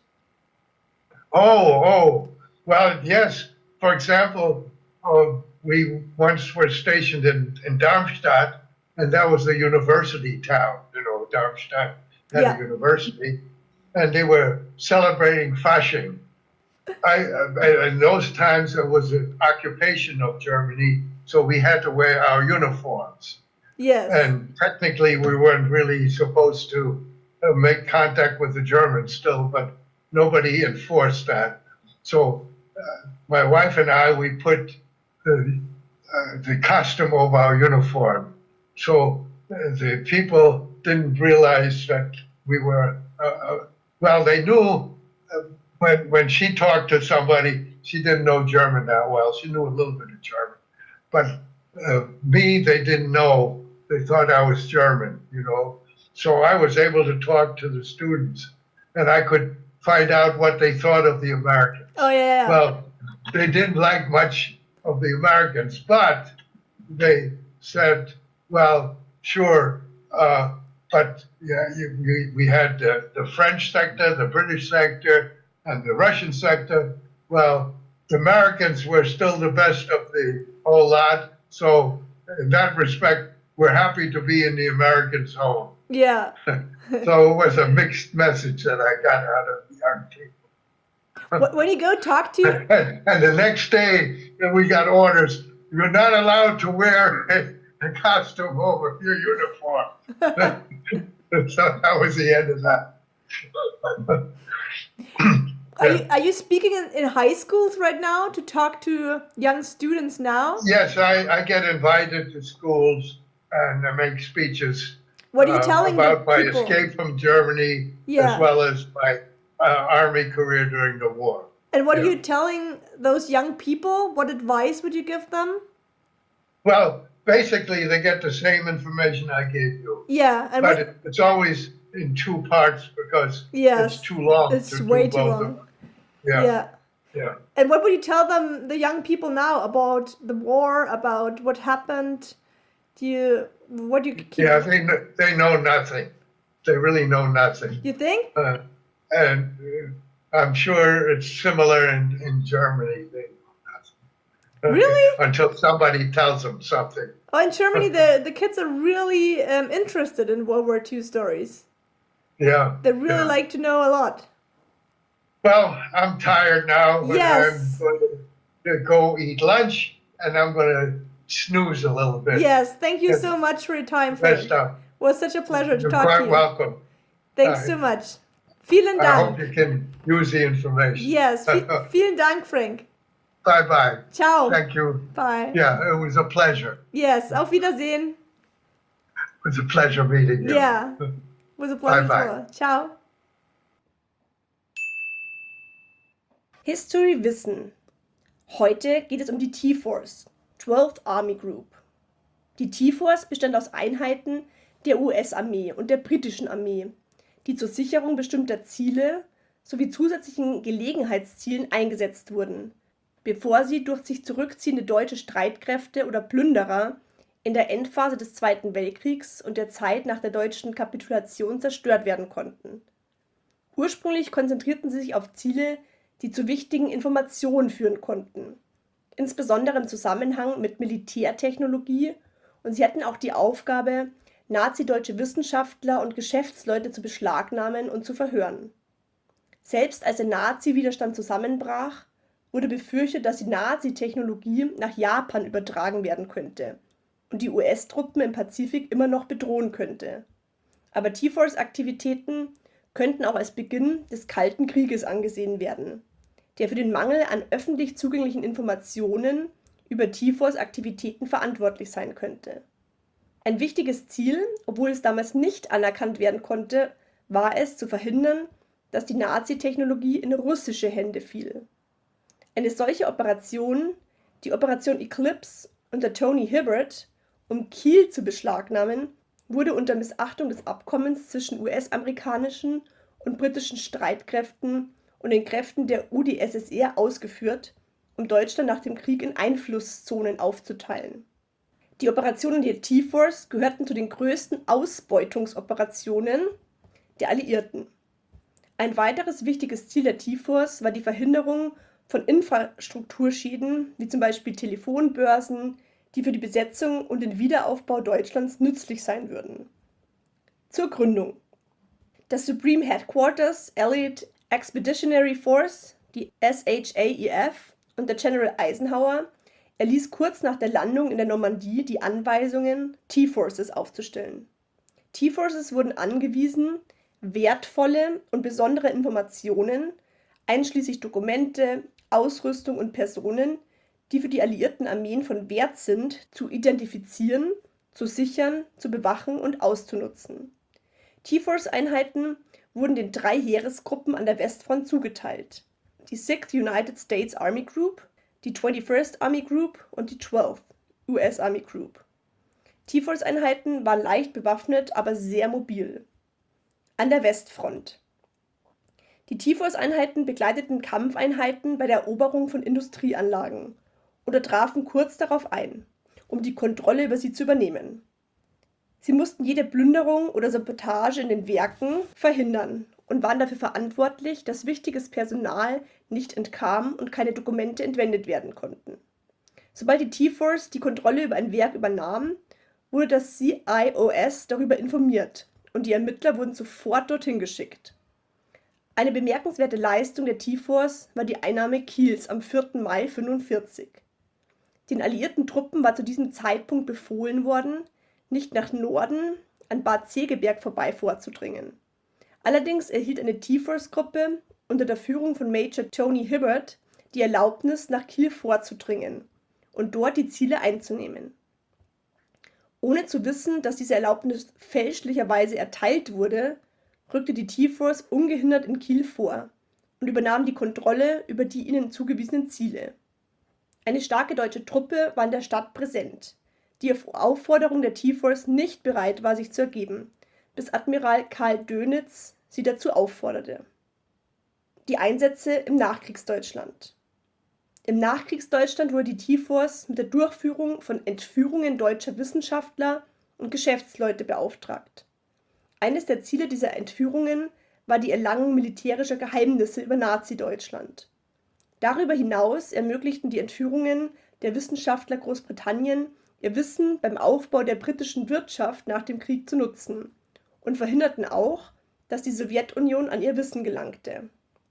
Oh, oh, well, yes. For example, uh, we once were stationed in, in Darmstadt, and that was a university town. You know, Darmstadt had Yeah. a university, and they were celebrating Fasching. I, I, in those times, it was an occupation of Germany, so we had to wear our uniforms. Yes. And technically, we weren't really supposed to uh, make contact with the Germans still, but nobody enforced that. So uh, my wife and I, we put the, uh, the costume over our uniform. So uh, the people didn't realize that we were, uh, uh, well, they knew uh, when, when she talked to somebody, she didn't know German that well. She knew a little bit of German. But uh, me, they didn't know. They thought I was German, you know. So I was able to talk to the students, and I could find out what they thought of the Americans. Oh yeah. Well, they didn't like much of the Americans, but they said, well, sure, uh, but yeah, you, you, we had the, the French sector, the British sector, and the Russian sector. Well, the Americans were still the best of the whole lot. So in that respect, we're happy to be in the American zone. Yeah. So it was a mixed message that I got out of the young people. Wh- When you go talk to And, and the next day, we got orders, you're not allowed to wear a, a costume over your uniform. So that was the end of that. Are you, are you speaking in, in high schools right now to talk to young students now? Yes, I, I get invited to schools and I make speeches What are you uh, telling about the my people? escape from Germany, Yeah. as well as my uh, army career during the war. And what are Yeah. you telling those young people? What advice would you give them? Well, basically, they get the same information I gave you, Yeah, and but what, it, it's always in two parts because Yes, it's too long. it's to do way too both of long. them. Yeah, yeah. yeah. And what would you tell them, the young people now, about the war, about what happened? Do you, what do you keep, Yeah, they kn- they know nothing. They really know nothing, you think? uh, and uh, I'm sure it's similar in, in Germany. They know nothing. Really? Until somebody tells them something. Oh, in Germany, the, the kids are really um, interested in World War Two stories. Yeah. They really yeah. like to know a lot. Well, I'm tired now, but Yes. I'm going to go eat lunch, and I'm going to snooze a little bit. Yes, thank you Yes. so much for your time, Best Frank. stuff. It was such a pleasure to You're talk quite to you. welcome. Thanks Uh, so much. Vielen I hope Dank. you can use the information. Yes, vi- vielen Dank, Frank. Bye bye. Ciao. Thank you. Bye. Yeah, it was a pleasure. Yes, auf Wiedersehen. It was a pleasure meeting you. Yeah. It was a pleasure. Bye-bye. as well. Ciao. History Wissen. Heute geht es um die T-Force, zwölfte Army Group. Die T-Force bestand aus Einheiten der U S-Armee und der britischen Armee, die zur Sicherung bestimmter Ziele sowie zusätzlichen Gelegenheitszielen eingesetzt wurden, bevor sie durch sich zurückziehende deutsche Streitkräfte oder Plünderer in der Endphase des Zweiten Weltkriegs und der Zeit nach der deutschen Kapitulation zerstört werden konnten. Ursprünglich konzentrierten sie sich auf Ziele die zu wichtigen Informationen führen konnten, insbesondere im Zusammenhang mit Militärtechnologie, und sie hatten auch die Aufgabe, nazideutsche Wissenschaftler und Geschäftsleute zu beschlagnahmen und zu verhören. Selbst als der Nazi-Widerstand zusammenbrach, wurde befürchtet, dass die Nazi-Technologie nach Japan übertragen werden könnte und die U S-Truppen im Pazifik immer noch bedrohen könnte. Aber T-Force-Aktivitäten könnten auch als Beginn des Kalten Krieges angesehen werden, der für den Mangel an öffentlich zugänglichen Informationen über T-Force-Aktivitäten verantwortlich sein könnte. Ein wichtiges Ziel, obwohl es damals nicht anerkannt werden konnte, war es, zu verhindern, dass die Nazi-Technologie in russische Hände fiel. Eine solche Operation, die Operation Eclipse unter Tony Hibbert, um Kiel zu beschlagnahmen, wurde unter Missachtung des Abkommens zwischen U S-amerikanischen und britischen Streitkräften und den Kräften der U d S S R ausgeführt, um Deutschland nach dem Krieg in Einflusszonen aufzuteilen. Die Operationen der T-Force gehörten zu den größten Ausbeutungsoperationen der Alliierten. Ein weiteres wichtiges Ziel der T-Force war die Verhinderung von Infrastrukturschäden, wie zum Beispiel Telefonbörsen, die für die Besetzung und den Wiederaufbau Deutschlands nützlich sein würden. Zur Gründung. Das Supreme Headquarters Allied Expeditionary Force, die S H A E F, unter General Eisenhower erließ kurz nach der Landung in der Normandie die Anweisungen, T-Forces aufzustellen. T-Forces wurden angewiesen, wertvolle und besondere Informationen, einschließlich Dokumente, Ausrüstung und Personen, die für die alliierten Armeen von Wert sind, zu identifizieren, zu sichern, zu bewachen und auszunutzen. T-Force-Einheiten wurden den drei Heeresgruppen an der Westfront zugeteilt: die sixth United States Army Group, die twenty-first Army Group und die twelfth U S Army Group. T-Force-Einheiten waren leicht bewaffnet, aber sehr mobil. An der Westfront. Die T-Force-Einheiten begleiteten Kampfeinheiten bei der Eroberung von Industrieanlagen oder trafen kurz darauf ein, um die Kontrolle über sie zu übernehmen. Sie mussten jede Plünderung oder Sabotage in den Werken verhindern und waren dafür verantwortlich, dass wichtiges Personal nicht entkam und keine Dokumente entwendet werden konnten. Sobald die T-Force die Kontrolle über ein Werk übernahm, wurde das C I O S darüber informiert und die Ermittler wurden sofort dorthin geschickt. Eine bemerkenswerte Leistung der T-Force war die Einnahme Kiels am vierten Mai neunzehnhundertfünfundvierzig. Den alliierten Truppen war zu diesem Zeitpunkt befohlen worden, nicht nach Norden an Bad Segeberg vorbei vorzudringen. Allerdings erhielt eine T-Force-Gruppe unter der Führung von Major Tony Hibbert die Erlaubnis, nach Kiel vorzudringen und dort die Ziele einzunehmen. Ohne zu wissen, dass diese Erlaubnis fälschlicherweise erteilt wurde, rückte die T-Force ungehindert in Kiel vor und übernahm die Kontrolle über die ihnen zugewiesenen Ziele. Eine starke deutsche Truppe war in der Stadt präsent, die auf Aufforderung der T-Force nicht bereit war, sich zu ergeben, bis Admiral Karl Dönitz sie dazu aufforderte. Die Einsätze im Nachkriegsdeutschland. Im Nachkriegsdeutschland wurde die T-Force mit der Durchführung von Entführungen deutscher Wissenschaftler und Geschäftsleute beauftragt. Eines der Ziele dieser Entführungen war die Erlangung militärischer Geheimnisse über Nazi-Deutschland. Darüber hinaus ermöglichten die Entführungen der Wissenschaftler Großbritannien, ihr Wissen beim Aufbau der britischen Wirtschaft nach dem Krieg zu nutzen und verhinderten auch, dass die Sowjetunion an ihr Wissen gelangte.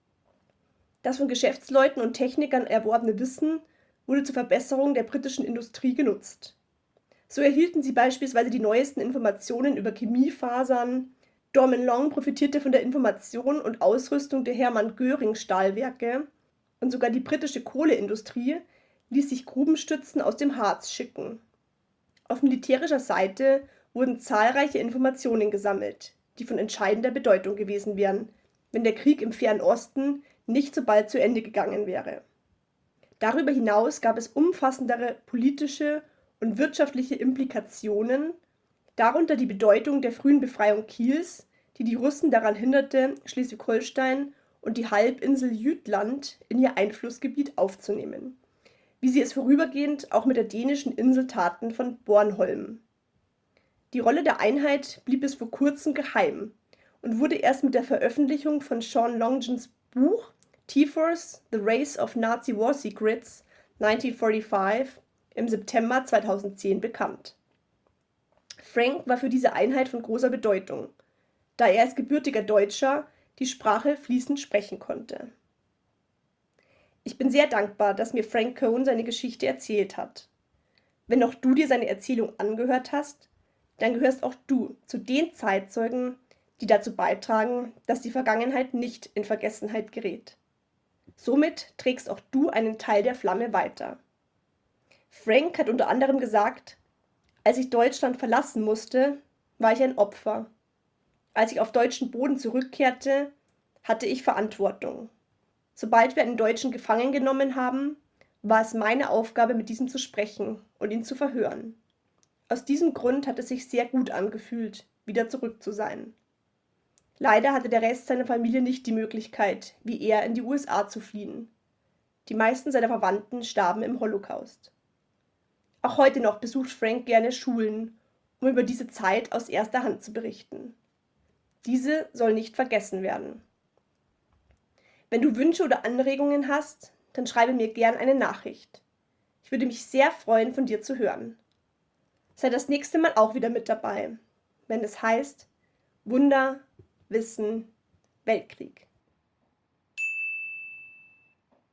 Das von Geschäftsleuten und Technikern erworbene Wissen wurde zur Verbesserung der britischen Industrie genutzt. So erhielten sie beispielsweise die neuesten Informationen über Chemiefasern, Dorman Long profitierte von der Information und Ausrüstung der Hermann-Göring-Stahlwerke und sogar die britische Kohleindustrie ließ sich Grubenstützen aus dem Harz schicken. Auf militärischer Seite wurden zahlreiche Informationen gesammelt, die von entscheidender Bedeutung gewesen wären, wenn der Krieg im Fernen Osten nicht so bald zu Ende gegangen wäre. Darüber hinaus gab es umfassendere politische und wirtschaftliche Implikationen, darunter die Bedeutung der frühen Befreiung Kiels, die die Russen daran hinderte, Schleswig-Holstein und die Halbinsel Jütland in ihr Einflussgebiet aufzunehmen, wie sie es vorübergehend auch mit der dänischen Insel taten von Bornholm. Die Rolle der Einheit blieb bis vor kurzem geheim und wurde erst mit der Veröffentlichung von Sean Longens Buch T-Force, The Race of Nazi War Secrets neunzehnhundertfünfundvierzig im September zweitausendzehn bekannt. Frank war für diese Einheit von großer Bedeutung, da er als gebürtiger Deutscher die Sprache fließend sprechen konnte. Ich bin sehr dankbar, dass mir Frank Cohen seine Geschichte erzählt hat. Wenn auch du dir seine Erzählung angehört hast, dann gehörst auch du zu den Zeitzeugen, die dazu beitragen, dass die Vergangenheit nicht in Vergessenheit gerät. Somit trägst auch du einen Teil der Flamme weiter. Frank hat unter anderem gesagt: Als ich Deutschland verlassen musste, war ich ein Opfer. Als ich auf deutschen Boden zurückkehrte, hatte ich Verantwortung. Sobald wir einen Deutschen gefangen genommen haben, war es meine Aufgabe, mit diesem zu sprechen und ihn zu verhören. Aus diesem Grund hat es sich sehr gut angefühlt, wieder zurück zu sein. Leider hatte der Rest seiner Familie nicht die Möglichkeit, wie er, in die U S A zu fliehen. Die meisten seiner Verwandten starben im Holocaust. Auch heute noch besucht Frank gerne Schulen, um über diese Zeit aus erster Hand zu berichten. Diese soll nicht vergessen werden. Wenn du Wünsche oder Anregungen hast, dann schreibe mir gern eine Nachricht. Ich würde mich sehr freuen, von dir zu hören. Sei das nächste Mal auch wieder mit dabei, wenn es heißt Wunder, Wissen, Weltkrieg.